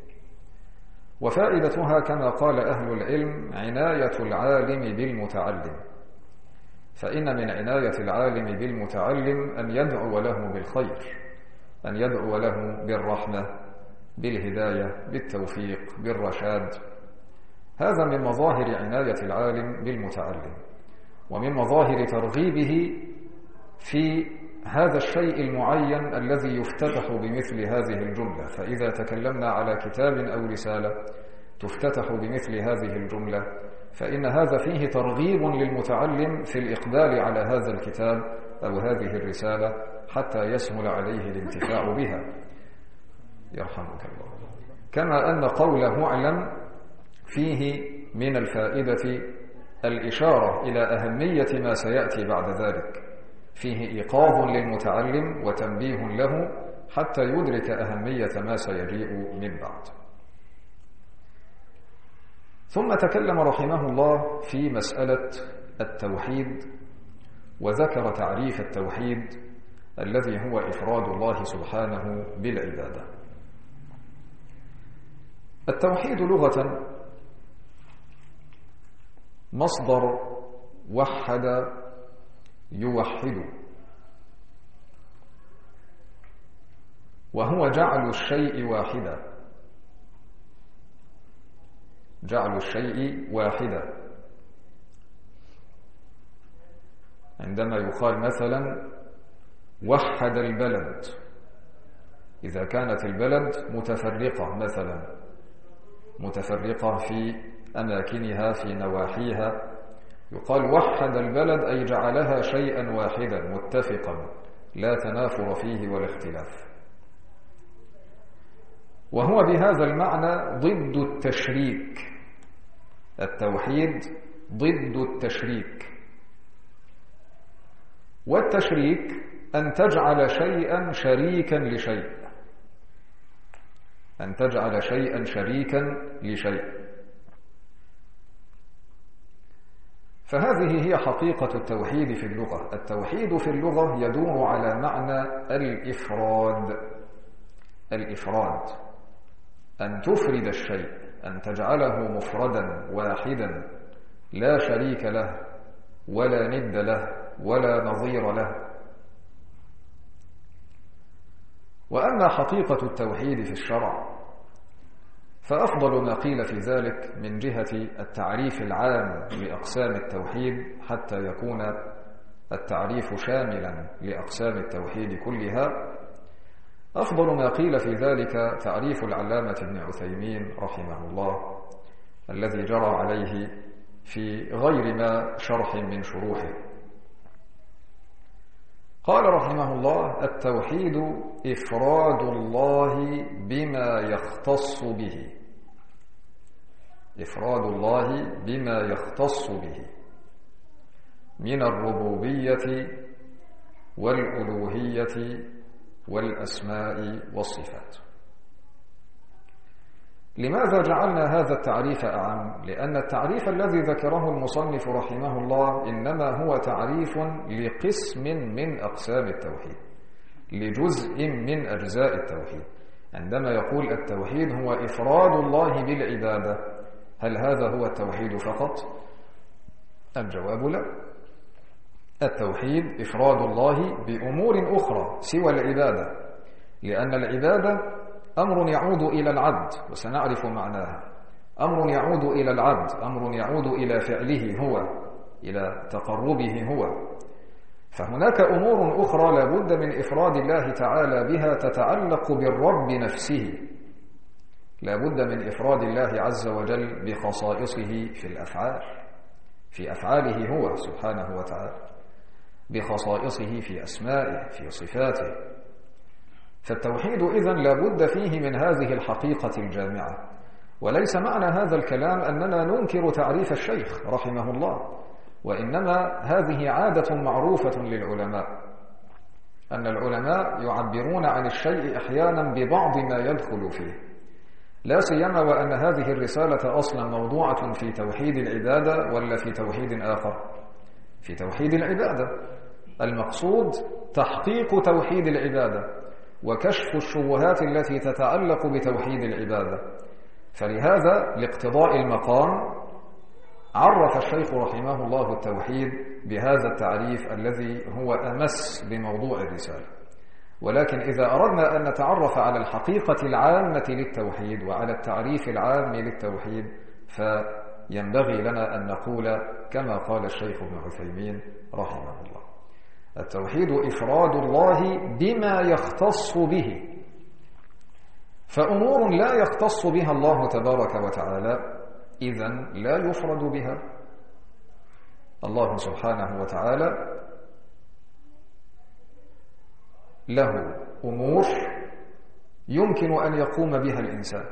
وفائدتها كما قال أهل العلم عناية العالم بالمتعلم، فإن من عناية العالم بالمتعلم أن يدعو له بالخير، أن يدعو له بالرحمة، بالهداية، بالتوفيق، بالرشاد. هذا من مظاهر عناية العالم بالمتعلم، ومن مظاهر ترغيبه في هذا الشيء المعين الذي يفتتح بمثل هذه الجملة. فإذا تكلمنا على كتاب أو رسالة تفتتح بمثل هذه الجملة، فإن هذا فيه ترغيب للمتعلم في الإقبال على هذا الكتاب أو هذه الرسالة حتى يسهل عليه الانتفاع بها، يرحمك الله. كما أن قوله اعلم فيه من الفائدة الإشارة إلى أهمية ما سيأتي بعد ذلك، فيه إيقاظ للمتعلم وتنبيه له حتى يدرك أهمية ما سيجيء من بعد. ثم تكلم رحمه الله في مسألة التوحيد، وذكر تعريف التوحيد الذي هو إفراد الله سبحانه بالعبادة. التوحيد لغة مصدر وحد يوحد، وهو جعل الشيء واحدا، جعل الشيء واحدا. عندما يقال مثلا وحد البلد، إذا كانت البلد متفرقة مثلا، متفرقة في أماكنها في نواحيها، يقال وحد البلد أي جعلها شيئا واحدا متفقا لا تنافر فيه ولا اختلاف. وهو بهذا المعنى ضد التشريك. التوحيد ضد التشريك، والتشريك أن تجعل شيئا شريكا لشيء، أن تجعل شيئا شريكا لشيء. فهذه هي حقيقة التوحيد في اللغة. التوحيد في اللغة يدور على معنى الإفراد. الإفراد أن تفرد الشيء، أن تجعله مفردا واحدا لا شريك له ولا ند له ولا نظير له. وأما حقيقة التوحيد في الشرع فأفضل ما قيل في ذلك من جهة التعريف العام لأقسام التوحيد حتى يكون التعريف شاملا لأقسام التوحيد كلها. أفضل ما قيل في ذلك تعريف العلامة ابن عثيمين رحمه الله الذي جرى عليه في غير ما شرح من شروحه. قال رحمه الله: التوحيد إفراد الله بما يختص به، إفراد الله بما يختص به من الربوبية والألوهية والأسماء والصفات. لماذا جعلنا هذا التعريف أعم؟ لأن التعريف الذي ذكره المصنف رحمه الله إنما هو تعريف لقسم من أقسام التوحيد، لجزء من أجزاء التوحيد. عندما يقول التوحيد هو إفراد الله بالعبادة، هل هذا هو التوحيد فقط؟ الجواب لا. التوحيد إفراد الله بأمور أخرى سوى العبادة، لأن العبادة أمر يعود إلى العبد وسنعرف معناها، أمر يعود إلى العبد، أمر يعود إلى فعله هو، إلى تقربه هو. فهناك أمور أخرى لا بد من إفراد الله تعالى بها تتعلق بالرب نفسه، لا بد من إفراد الله عز وجل بخصائصه في الأفعال، في أفعاله هو سبحانه وتعالى، بخصائصه في أسمائه في صفاته. فالتوحيد إذن لا بد فيه من هذه الحقيقة الجامعة. وليس معنى هذا الكلام أننا ننكر تعريف الشيخ رحمه الله، وإنما هذه عادة معروفة للعلماء، أن العلماء يعبرون عن الشيء أحيانا ببعض ما يدخل فيه، لا سيما وأن هذه الرسالة أصلا موضوعة في توحيد العبادة ولا في توحيد آخر؟ في توحيد العبادة. المقصود تحقيق توحيد العبادة وكشف الشبهات التي تتعلق بتوحيد العبادة. فلهذا لاقتضاء المقام عرف الشيخ رحمه الله التوحيد بهذا التعريف الذي هو أمس بموضوع الرسالة. ولكن إذا أردنا أن نتعرف على الحقيقة العامة للتوحيد وعلى التعريف العام للتوحيد فينبغي لنا أن نقول كما قال الشيخ ابن عثيمين رحمه الله: التوحيد إفراد الله بما يختص به. فأمور لا يختص بها الله تبارك وتعالى إذن لا يفرد بها. الله سبحانه وتعالى له أمور يمكن أن يقوم بها الإنسان،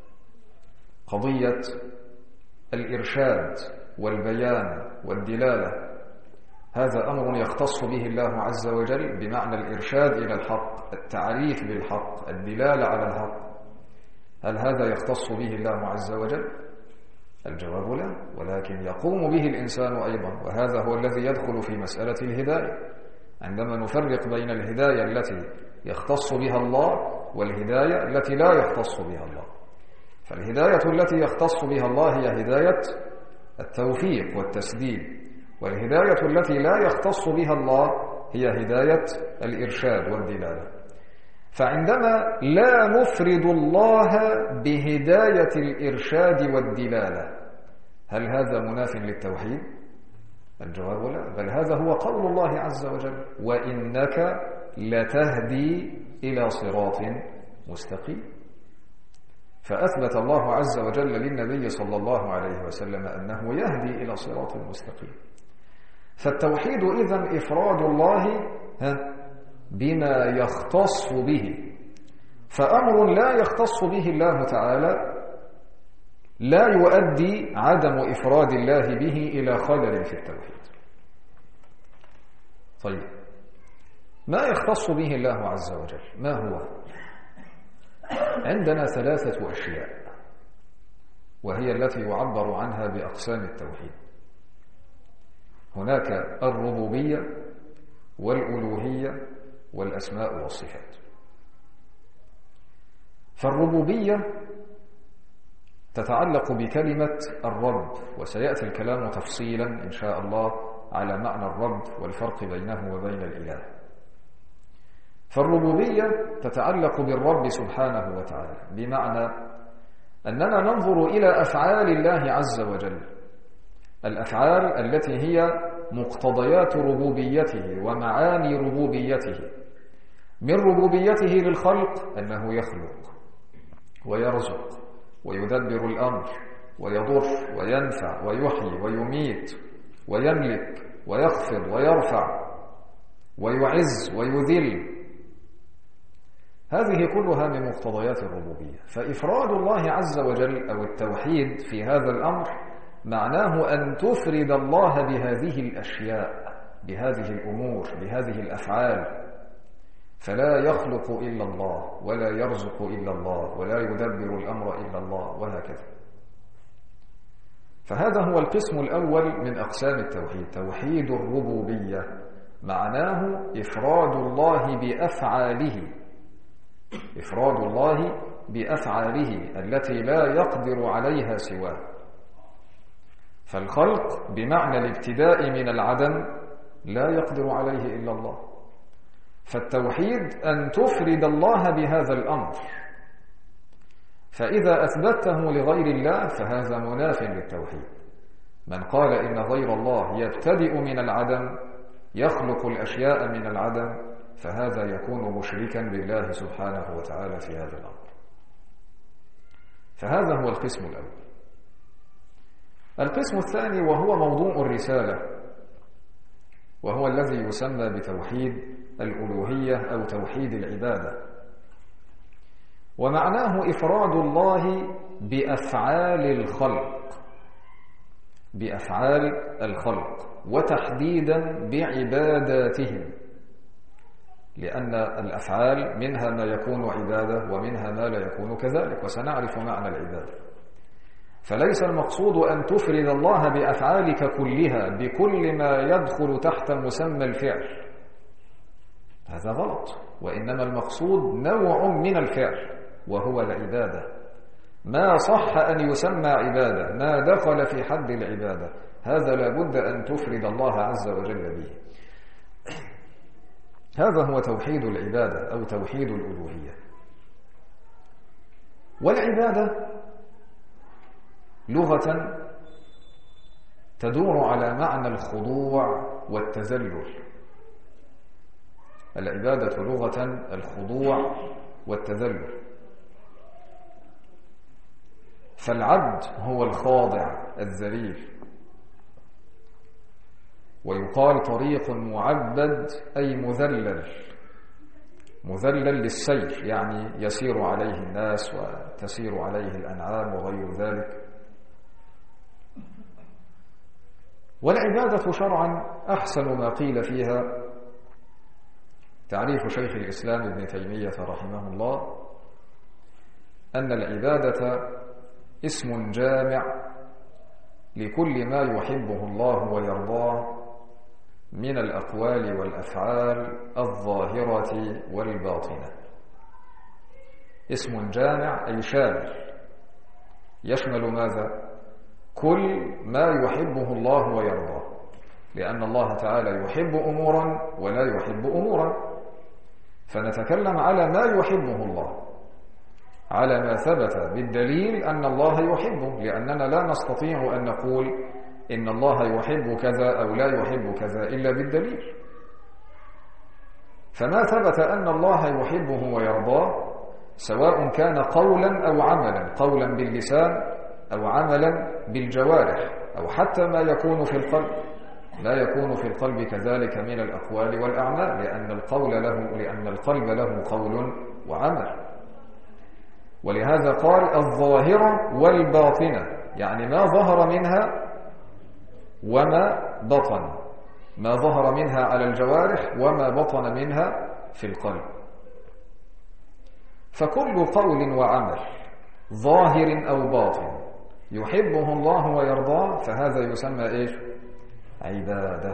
قضية الإرشاد والبيان والدلالة، هذا أمر يختص به الله عز وجل بمعنى الإرشاد إلى الحق، التعريف بالحق، الدلالة على الحق. هل هذا يختص به الله عز وجل؟ الجواب لا، ولكن يقوم به الإنسان أيضا، وهذا هو الذي يدخل في مسألة الهداية. عندما نفرق بين الهداية التي يختص بها الله والهداية التي لا يختص بها الله، فالهداية التي يختص بها الله هي هداية التوفيق والتسديد، والهداية التي لا يختص بها الله هي هداية الإرشاد والدلالة. فعندما لا نفرد الله بهداية الإرشاد والدلالة، هل هذا مناف للتوحيد؟ الجواب لا، بل هذا هو قول الله عز وجل: وإنك لتهدي إلى صراط مستقيم. فأثبت الله عز وجل للنبي صلى الله عليه وسلم أنه يهدي إلى صراط مستقيم. فالتوحيد إذن إفراد الله بما يختص به. فأمر لا يختص به الله تعالى لا يؤدي عدم إفراد الله به إلى خلل في التوحيد. طيب، ما يختص به الله عز وجل ما هو؟ عندنا ثلاثة أشياء، وهي التي يعبر عنها بأقسام التوحيد. هناك الربوبية والألوهية والأسماء والصفات. فالربوبية تتعلق بكلمة الرب، وسيأتي الكلام تفصيلا إن شاء الله على معنى الرب والفرق بينه وبين الإله. فالربوبية تتعلق بالرب سبحانه وتعالى، بمعنى أننا ننظر إلى أفعال الله عز وجل، الأفعال التي هي مقتضيات ربوبيته ومعاني ربوبيته. من ربوبيته للخلق أنه يخلق ويرزق ويدبر الأمر ويضر وينفع ويحيي ويميت ويملك ويخفض ويرفع ويعز ويذل، هذه كلها من مقتضيات الربوبية. فإفراد الله عز وجل أو التوحيد في هذا الأمر معناه أن تفرد الله بهذه الأشياء، بهذه الأمور، بهذه الأفعال، فلا يخلق إلا الله ولا يرزق إلا الله ولا يدبر الأمر إلا الله وهكذا. فهذا هو القسم الأول من أقسام التوحيد، توحيد الربوبية، معناه إفراد الله بأفعاله، إفراد الله بأفعاله التي لا يقدر عليها سواه. فالخلق بمعنى الابتداء من العدم لا يقدر عليه إلا الله، فالتوحيد أن تفرد الله بهذا الأمر. فإذا أثبته لغير الله فهذا مناف للتوحيد. من قال إن غير الله يبتدئ من العدم، يخلق الأشياء من العدم، فهذا يكون مشركا بالله سبحانه وتعالى في هذا الأمر. فهذا هو القسم الأول. القسم الثاني وهو موضوع الرسالة، وهو الذي يسمى بتوحيد الألوهية أو توحيد العبادة، ومعناه إفراد الله بأفعال الخلق، بأفعال الخلق، وتحديدا بعباداتهم، لأن الأفعال منها ما يكون عبادة ومنها ما لا يكون كذلك، وسنعرف معنى العبادة. فليس المقصود أن تفرد الله بأفعالك كلها بكل ما يدخل تحت مسمى الفعل، هذا غلط، وإنما المقصود نوع من الفعل وهو العبادة، ما صح أن يسمى عبادة، ما دخل في حد العبادة، هذا لابد أن تفرد الله عز وجل به. هذا هو توحيد العبادة أو توحيد الألوهية. والعبادة لغة تدور على معنى الخضوع والتذلل. العبادة لغة الخضوع والتذلل، فالعبد هو الخاضع الذليل، ويقال طريق معبد أي مذلل، مذلل للسير، يعني يسير عليه الناس وتسير عليه الأنعام وغير ذلك. والعبادة شرعا أحسن ما قيل فيها تعريف شيخ الإسلام ابن تيمية رحمه الله أن العبادة اسم جامع لكل ما يحبه الله ويرضاه من الأقوال والأفعال الظاهرة والباطنة. اسم جامع أي شامل، يشمل ماذا؟ كل ما يحبه الله ويرضاه، لأن الله تعالى يحب أمورا ولا يحب أمورا، فنتكلم على ما يحبه الله على ما ثبت بالدليل أن الله يحبه، لأننا لا نستطيع أن نقول إن الله يحب كذا أو لا يحب كذا إلا بالدليل. فما ثبت أن الله يحبه ويرضاه سواء كان قولا أو عملا، قولا باللسان أو عملا بالجوارح، أو حتى ما يكون في القلب، لا يكون في القلب كذلك من الأقوال والأعمال، لأن القلب له قول وعمل. ولهذا قال الظاهرة والباطنة، يعني ما ظهر منها وما بطن، ما ظهر منها على الجوارح وما بطن منها في القلب. فكل قول وعمل ظاهر أو باطن يحبه الله ويرضاه فهذا يسمى إيش؟ عبادة.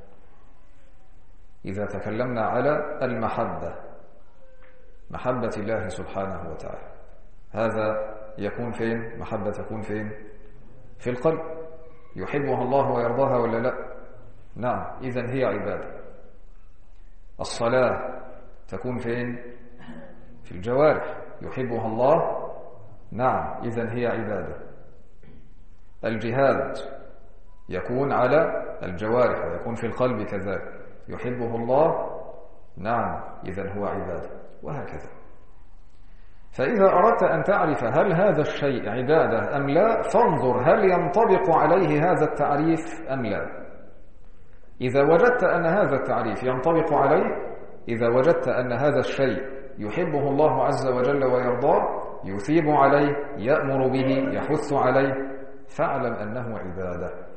إذا تكلمنا على المحبة، محبة الله سبحانه وتعالى، هذا يكون فين؟ محبة تكون فين؟ في القلب، يحبها الله ويرضاها ولا لا؟ نعم، إذن هي عبادة. الصلاة تكون فين؟ في الجوارح، يحبها الله، نعم، إذن هي عبادة. الجهاد يكون على الجوارح ويكون في القلب كذلك، يحبه الله، نعم، إذن هو عبادة، وهكذا. فإذا أردت أن تعرف هل هذا الشيء عبادة أم لا، فانظر هل ينطبق عليه هذا التعريف أم لا. إذا وجدت أن هذا التعريف ينطبق عليه، إذا وجدت أن هذا الشيء يحبه الله عز وجل ويرضاه، يثيب عليه، يأمر به، يحث عليه، فاعلم أنه عبادة.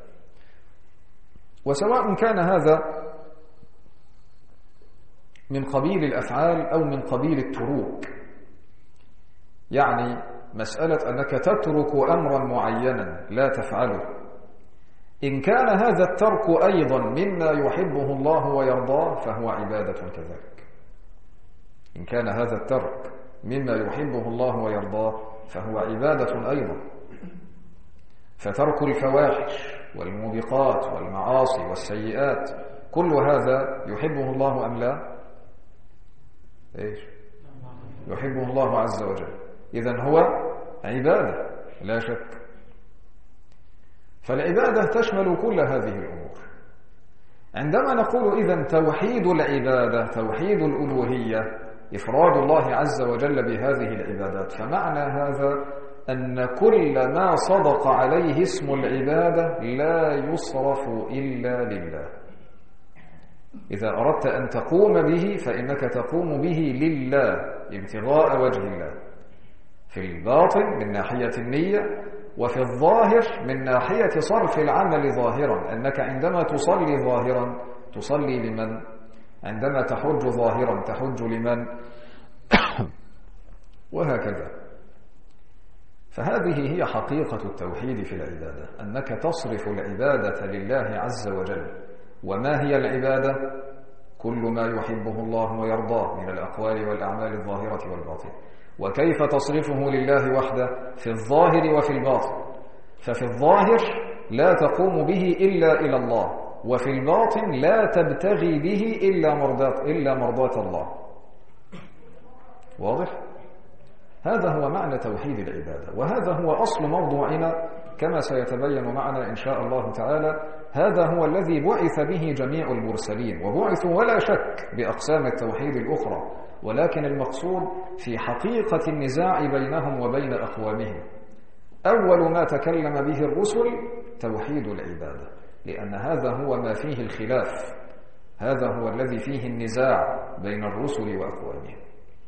وسواء كان هذا من قبيل الأفعال أو من قبيل التروك، يعني مسألة أنك تترك أمرا معينا لا تفعله، إن كان هذا الترك أيضا مما يحبه الله ويرضاه فهو عبادة كذلك. إن كان هذا الترك مما يحبه الله ويرضاه فهو عبادة أيضا. فترك الفواحش والموبقات والمعاصي والسيئات كل هذا يحبه الله أم لا؟ إيش؟ يحبه الله عز وجل، إذن هو عبادة لا شك. فالعبادة تشمل كل هذه الأمور. عندما نقول إذن توحيد العبادة، توحيد الألوهية، إفراد الله عز وجل بهذه العبادات، فمعنى هذا أن كل ما صدق عليه اسم العبادة لا يصرف إلا لله. إذا أردت أن تقوم به فإنك تقوم به لله ابتغاء وجه الله، في الباطن من ناحية النية، وفي الظاهر من ناحية صرف العمل ظاهرا، أنك عندما تصلي ظاهرا تصلي لمن؟ عندما تحج ظاهرا تحج لمن؟ وهكذا. فهذه هي حقيقة التوحيد في العبادة، أنك تصرف العبادة لله عز وجل. وما هي العبادة؟ كل ما يحبه الله ويرضاه من الأقوال والأعمال الظاهرة والباطنة. وكيف تصرفه لله وحده؟ في الظاهر وفي الباطن. ففي الظاهر لا تقوم به إلا إلى الله، وفي الباطن لا تبتغي به إلا مرضاة الله. واضح؟ هذا هو معنى توحيد العبادة، وهذا هو أصل موضوعنا كما سيتبين معنا إن شاء الله تعالى. هذا هو الذي بعث به جميع المرسلين، وبعثوا ولا شك بأقسام التوحيد الأخرى، ولكن المقصود في حقيقة النزاع بينهم وبين أقوامهم. أول ما تكلم به الرسل توحيد العبادة، لأن هذا هو ما فيه الخلاف، هذا هو الذي فيه النزاع بين الرسل وأقوامهم.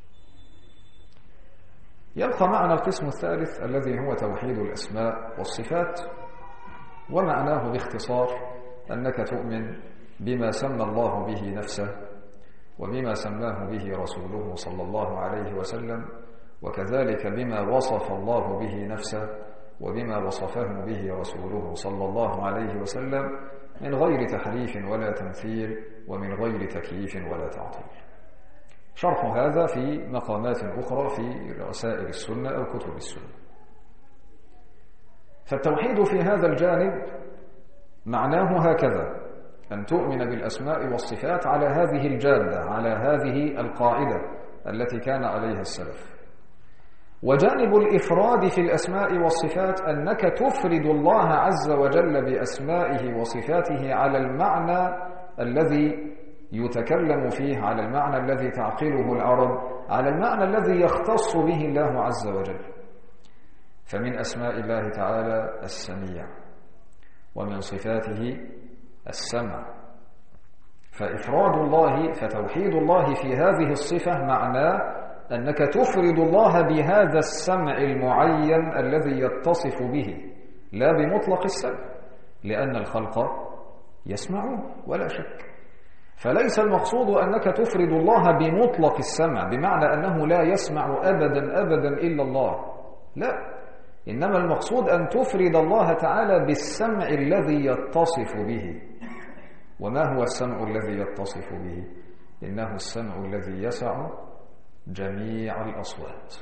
يبقى معنا القسم الثالث الذي هو توحيد الأسماء والصفات، ومعناه باختصار أنك تؤمن بما سمى الله به نفسه، وبما سماه به رسوله صلى الله عليه وسلم، وكذلك بما وصف الله به نفسه وبما وصفه به رسوله صلى الله عليه وسلم، من غير تحريف ولا تمثيل، ومن غير تكييف ولا تعطيل. شرح هذا في مقامات أخرى في رسائل السنة أو كتب السنة. فالتوحيد في هذا الجانب معناه هكذا: أن تؤمن بالأسماء والصفات على هذه الجادة، على هذه القاعدة التي كان عليها السلف. وجانب الإفراد في الأسماء والصفات أنك تفرد الله عز وجل بأسمائه وصفاته على المعنى الذي يتكلم فيه، على المعنى الذي تعقله العرب، على المعنى الذي يختص به الله عز وجل. فمن أسماء الله تعالى السميع، ومن صفاته السمع. فإفراد الله، فتوحيد الله في هذه الصفة معناه أنك تفرد الله بهذا السمع المعين الذي يتصف به، لا بمطلق السمع، لأن الخلق يسمعون ولا شك. فليس المقصود أنك تفرد الله بمطلق السمع بمعنى أنه لا يسمع أبدا إلا الله، لا، إنما المقصود أن تفرد الله تعالى بالسمع الذي يتصف به. وما هو السمع الذي يتصف به؟ إنه السمع الذي يسع جميع الأصوات،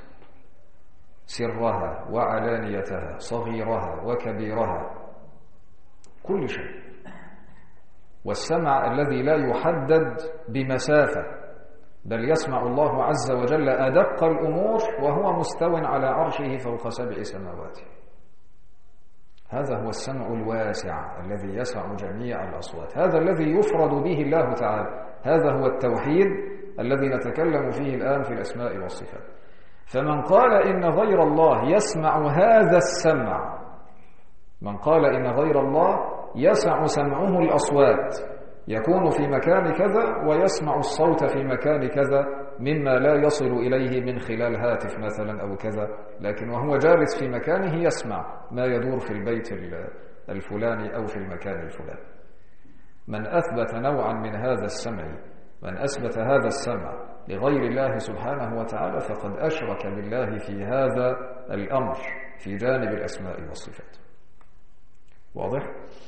سرها وعلانيتها، صغيرها وكبيرها، كل شيء. والسمع الذي لا يحدد بمسافة، بل يسمع الله عز وجل أدق الأمور وهو مستو على عرشه فوق 7 سماوات. هذا هو السمع الواسع الذي يسع جميع الأصوات، هذا الذي يفرد به الله تعالى، هذا هو التوحيد الذي نتكلم فيه الآن في الأسماء والصفات. فمن قال إن غير الله يسمع هذا السمع، من قال إن غير الله يسع سمعه الأصوات، يكون في مكان كذا ويسمع الصوت في مكان كذا مما لا يصل إليه من خلال هاتف مثلا أو كذا، لكن وهو جالس في مكانه يسمع ما يدور في البيت الفلاني أو في المكان الفلاني. من أثبت نوعا من هذا السمع، من أثبت هذا السمع لغير الله سبحانه وتعالى فقد أشرك بالله في هذا الأمر في جانب الأسماء والصفات. واضح؟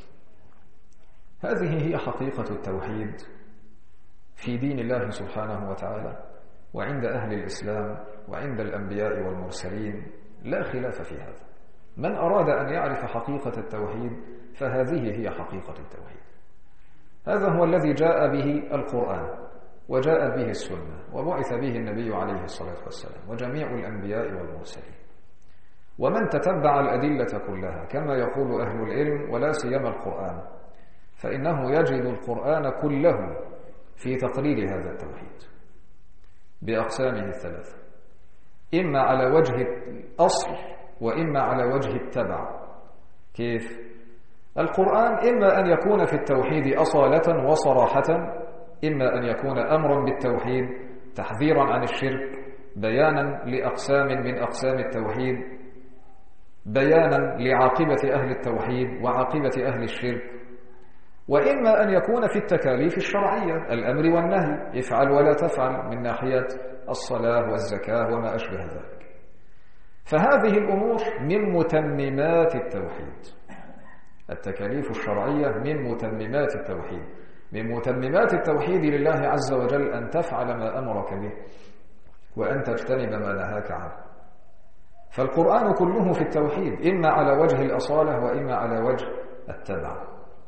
هذه هي حقيقة التوحيد في دين الله سبحانه وتعالى، وعند أهل الإسلام وعند الأنبياء والمرسلين لا خلاف في هذا. من أراد أن يعرف حقيقة التوحيد فهذه هي حقيقة التوحيد. هذا هو الذي جاء به القرآن وجاءت به السنة وبعث به النبي عليه الصلاة والسلام وجميع الأنبياء والمرسلين. ومن تتبع الأدلة كلها كما يقول أهل العلم ولا سيما القرآن، فإنه يجد القرآن كله في تقرير هذا التوحيد بأقسامه الثلاثة، إما على وجه الأصل وإما على وجه التبع. كيف؟ القرآن إما أن يكون في التوحيد أصالة وصراحة، إما أن يكون أمرا بالتوحيد تحذيرا عن الشرك، بيانا لأقسام من أقسام التوحيد، بيانا لعاقبة أهل التوحيد وعاقبة أهل الشرك، وإما أن يكون في التكاليف الشرعية الأمر والنهي، افعل ولا تفعل من ناحية الصلاة والزكاة وما أشبه ذلك. فهذه الأمور من متممات التوحيد، التكاليف الشرعية من متممات التوحيد. من متممات التوحيد لله عز وجل أن تفعل ما أمرك به وأن تجتنب ما نهاك عنه. فالقرآن كله في التوحيد إما على وجه الأصالة وإما على وجه التبع.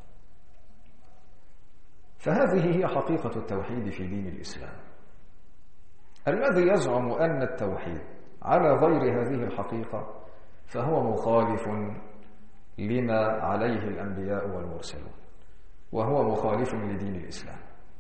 فهذه هي حقيقة التوحيد في دين الإسلام. الذي يزعم أن التوحيد على غير هذه الحقيقة فهو مخالف لما عليه الأنبياء والمرسلون، وهو مخالف لدين الإسلام،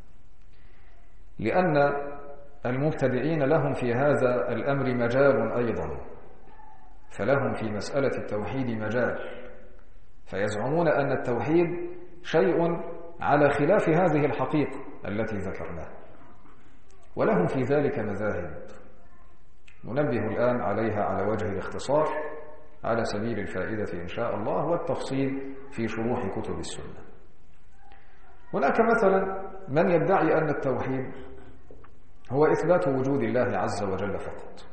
لأن المبتدعين لهم في هذا الأمر مجال أيضا، فلهم في مسألة التوحيد مجال، فيزعمون أن التوحيد شيء على خلاف هذه الحقيقة التي ذكرناها، ولهم في ذلك مذاهب ننبه الآن عليها على وجه الاختصار على سبيل الفائدة إن شاء الله والتفصيل في شروح كتب السنة. هناك مثلا من يدعي أن التوحيد هو إثبات وجود الله عز وجل فقط،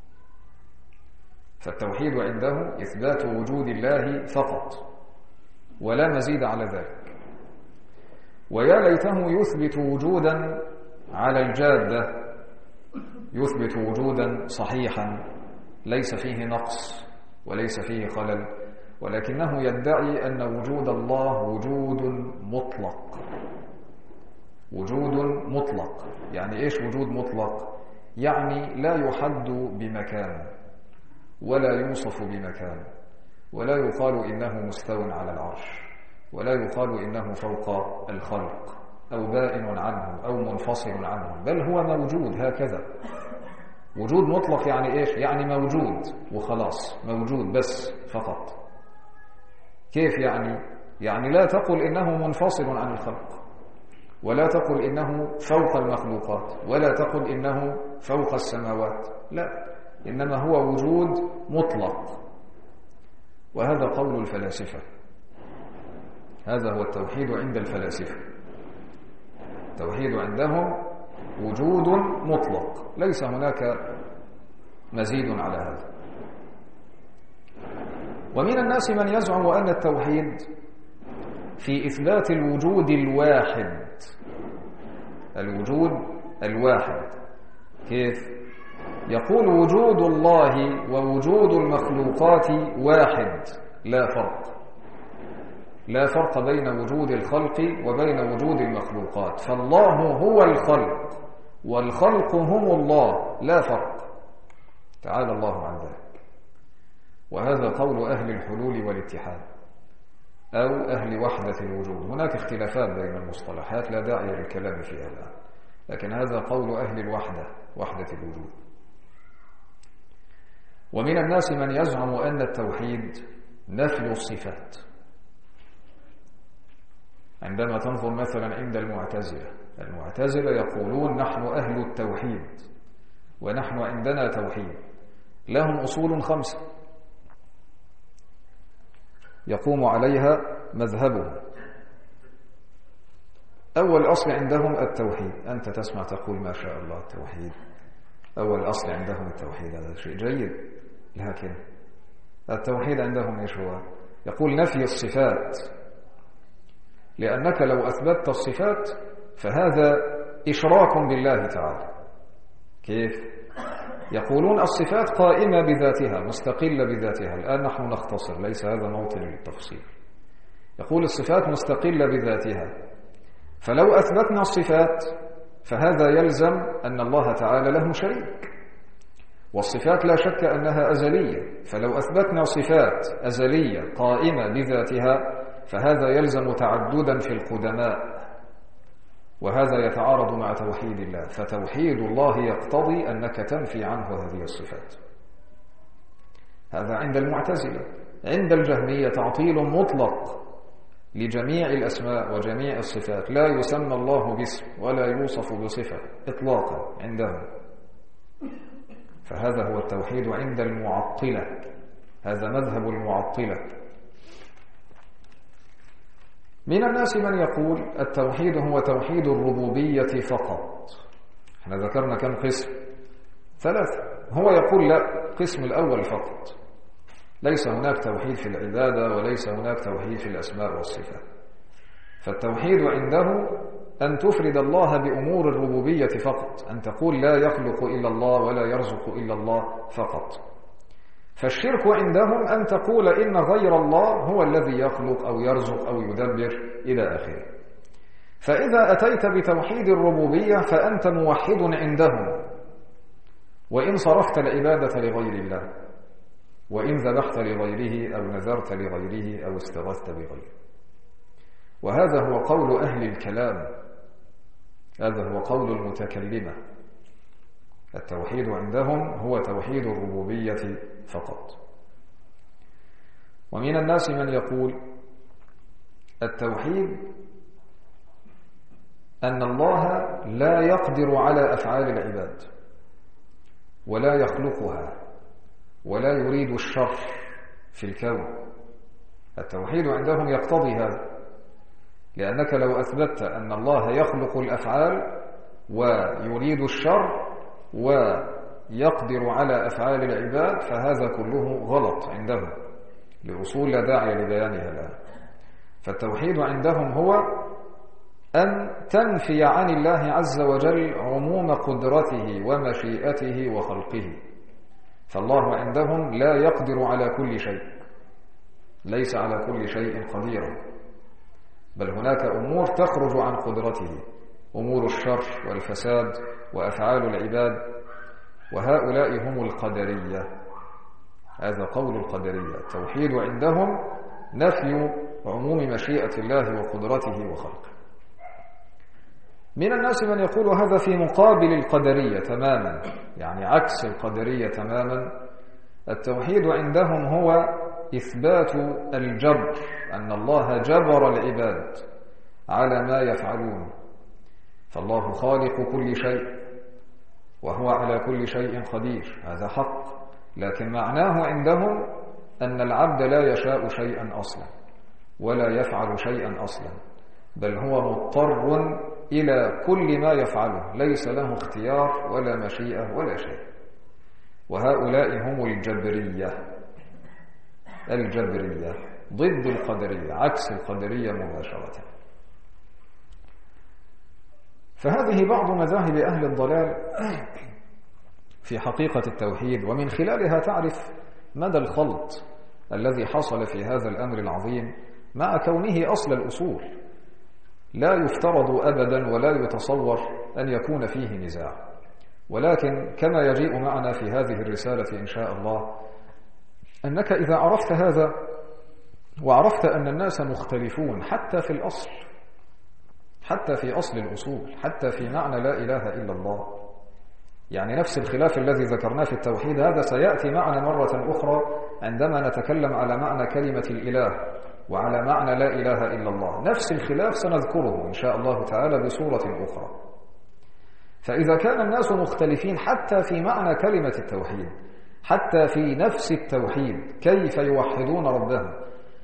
فالتوحيد عنده إثبات وجود الله فقط ولا مزيد على ذلك، ويا ليته يثبت وجودا على الجادة، يثبت وجودا صحيحا ليس فيه نقص وليس فيه خلل، ولكنه يدعي أن وجود الله وجود مطلق. وجود مطلق يعني إيش وجود مطلق؟ يعني لا يحد بمكان ولا يوصف بمكان، ولا يقال إنه مستو على العرش، ولا يقال إنه فوق الخلق أو بائن عنهم أو منفصل عنهم، بل هو موجود هكذا. وجود مطلق يعني إيش؟ يعني موجود وخلاص، موجود بس فقط. كيف يعني؟ يعني لا تقل إنه منفصل عن الخلق، ولا تقل إنه فوق المخلوقات، ولا تقل إنه فوق السماوات، لا، إنما هو وجود مطلق. وهذا قول الفلاسفة، هذا هو التوحيد عند الفلاسفة. التوحيد عندهم وجود مطلق، ليس هناك مزيد على هذا. ومن الناس من يزعم أن التوحيد في إثبات الوجود الواحد، الوجود الواحد. كيف؟ يقول وجود الله ووجود المخلوقات واحد لا فرق. لا فرق بين وجود الخلق وبين وجود المخلوقات، فالله هو الخلق والخلق هم الله، لا فرق، تعالى الله عن ذلك. وهذا قول أهل الحلول والاتحاد أو أهل وحدة الوجود. هناك اختلافات بين المصطلحات لا داعي للكلام فيها الآن، لكن هذا قول أهل الوحدة، وحدة الوجود. ومن الناس من يزعم أن التوحيد نفي الصفات. عندما تنظر مثلا عند المعتزلة يقولون نحن أهل التوحيد ونحن عندنا توحيد، لهم أصول 5 يقوم عليها مذهبهم. أول أصل عندهم التوحيد، أنت تسمع تقول ما شاء الله التوحيد، أول أصل عندهم التوحيد، هذا شيء جيد، لكن التوحيد عندهم إيش هو؟ يقول نفي الصفات، لأنك لو أثبتت الصفات فهذا إشراك بالله تعالى. كيف؟ يقولون الصفات قائمة بذاتها مستقلة بذاتها. الآن نحن نختصر، ليس هذا موطن للتفصيل. يقول الصفات مستقلة بذاتها، فلو أثبتنا الصفات فهذا يلزم أن الله تعالى له شريك، والصفات لا شك أنها أزلية، فلو أثبتنا صفات أزلية قائمة بذاتها فهذا يلزم تعددا في القدماء، وهذا يتعارض مع توحيد الله. فتوحيد الله يقتضي أنك تنفي عنه هذه الصفات. هذا عند المعتزلة. عند الجهمية تعطيل مطلق لجميع الأسماء وجميع الصفات، لا يسمى الله باسم ولا يوصف بصفة إطلاقا عندهم. فهذا هو التوحيد عند المعطلة، هذا مذهب المعطلة. من الناس من يقول التوحيد هو توحيد الربوبية فقط. احنا ذكرنا كم قسم؟ 3. هو يقول لا، قسم الأول فقط، ليس هناك توحيد في العبادة وليس هناك توحيد في الأسماء والصفات. فالتوحيد عنده أن تفرد الله بأمور الربوبية فقط، أن تقول لا يخلق إلا الله ولا يرزق إلا الله فقط. فالشرك عندهم أن تقول إن غير الله هو الذي يخلق أو يرزق أو يدبر إلى آخره. فإذا أتيت بتوحيد الربوبية فأنت موحد عندهم، وإن صرفت العبادة لغير الله، وإن ذبحت لغيره أو نذرت لغيره أو استغثت بغيره. وهذا هو قول أهل الكلام، هذا هو قول المتكلمة. التوحيد عندهم هو توحيد الربوبية فقط. ومن الناس من يقول التوحيد أن الله لا يقدر على أفعال العباد ولا يخلقها ولا يريد الشر في الكون. التوحيد عندهم يقتضي هذا، لأنك لو أثبتت أن الله يخلق الأفعال ويريد الشر ويقدر على أفعال العباد فهذا كله غلط عندهم لأصول لا داعي لبيانها الآن. فالتوحيد عندهم هو أن تنفي عن الله عز وجل عموم قدرته ومشيئته وخلقه. فالله عندهم لا يقدر على كل شيء، ليس على كل شيء قدير، بل هناك أمور تخرج عن قدرته، أمور الشر والفساد وأفعال العباد، وهؤلاء هم القدرية. هذا قول القدرية. التوحيد عندهم نفي عموم مشيئة الله وقدرته وخلقه. من الناس من يقول هذا في مقابل القدرية تماما، يعني عكس القدرية تماما. التوحيد عندهم هو إثبات الجبر، أن الله جبر العباد على ما يفعلون. فالله خالق كل شيء وهو على كل شيء قدير، هذا حق، لكن معناه عندهم أن العبد لا يشاء شيئا أصلا ولا يفعل شيئا أصلا، بل هو مضطر إلى كل ما يفعله، ليس له اختيار ولا مشيئة ولا شيء. وهؤلاء هم الجبرية. الجبرية ضد القدرية، عكس القدرية مباشرة. فهذه بعض مذاهب أهل الضلال في حقيقة التوحيد، ومن خلالها تعرف مدى الخلط الذي حصل في هذا الأمر العظيم مع كونه أصل الأصول لا يفترض أبدا ولا يتصور أن يكون فيه نزاع. ولكن كما يجيء معنا في هذه الرسالة إن شاء الله، أنك إذا عرفت هذا وعرفت أن الناس مختلفون حتى في الأصل، حتى في أصل الأصول، حتى في معنى لا إله إلا الله، يعني نفس الخلاف الذي ذكرناه في التوحيد هذا سيأتي معنا مرة أخرى عندما نتكلم على معنى كلمة الإله وعلى معنى لا إله إلا الله. نفس الخلاف سنذكره إن شاء الله تعالى بصورة أخرى. فإذا كان الناس مختلفين حتى في معنى كلمة التوحيد، حتى في نفس التوحيد كيف يوحدون ربهم،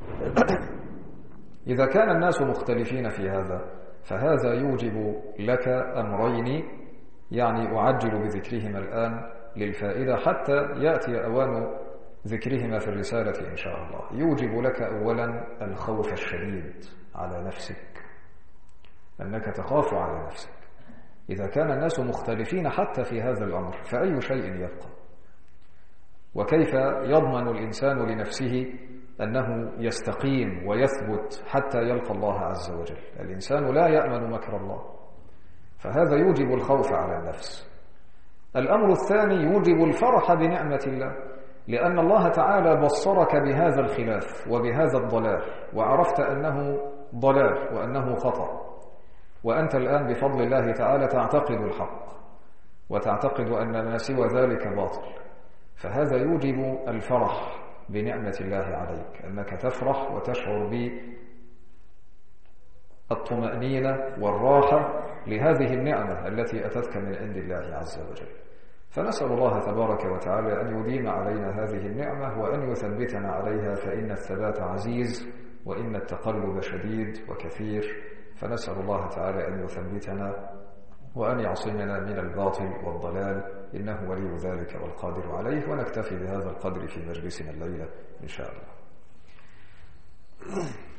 إذا كان الناس مختلفين في هذا، فهذا يوجب لك أمرين، يعني أعجل بذكرهما الآن للفائدة حتى يأتي أوان ذكرهما في الرسالة إن شاء الله. يوجب لك أولا الخوف الشديد على نفسك، أنك تخاف على نفسك. إذا كان الناس مختلفين حتى في هذا الأمر فأي شيء يبقى؟ وكيف يضمن الإنسان لنفسه أنه يستقيم ويثبت حتى يلقى الله عز وجل؟ الإنسان لا يأمن مكر الله، فهذا يوجب الخوف على النفس. الأمر الثاني يوجب الفرح بنعمة الله، لأن الله تعالى بصرك بهذا الخلاف وبهذا الضلال، وعرفت أنه ضلال وأنه خطأ، وأنت الآن بفضل الله تعالى تعتقد الحق وتعتقد أن ما سوى ذلك باطل، فهذا يوجب الفرح بنعمة الله عليك، أنك تفرح وتشعر بالطمأنينة والراحة لهذه النعمة التي أتتك من عند الله عز وجل. فنسأل الله تبارك وتعالى أن يديم علينا هذه النعمة وأن يثبتنا عليها، فإن الثبات عزيز وإن التقلب شديد وكثير. فنسأل الله تعالى أن يثبتنا وأن يعصمنا من الباطل والضلال، إنه ولي ذلك والقادر عليه. ونكتفي بهذا القدر في مجلسنا الليلة إن شاء الله.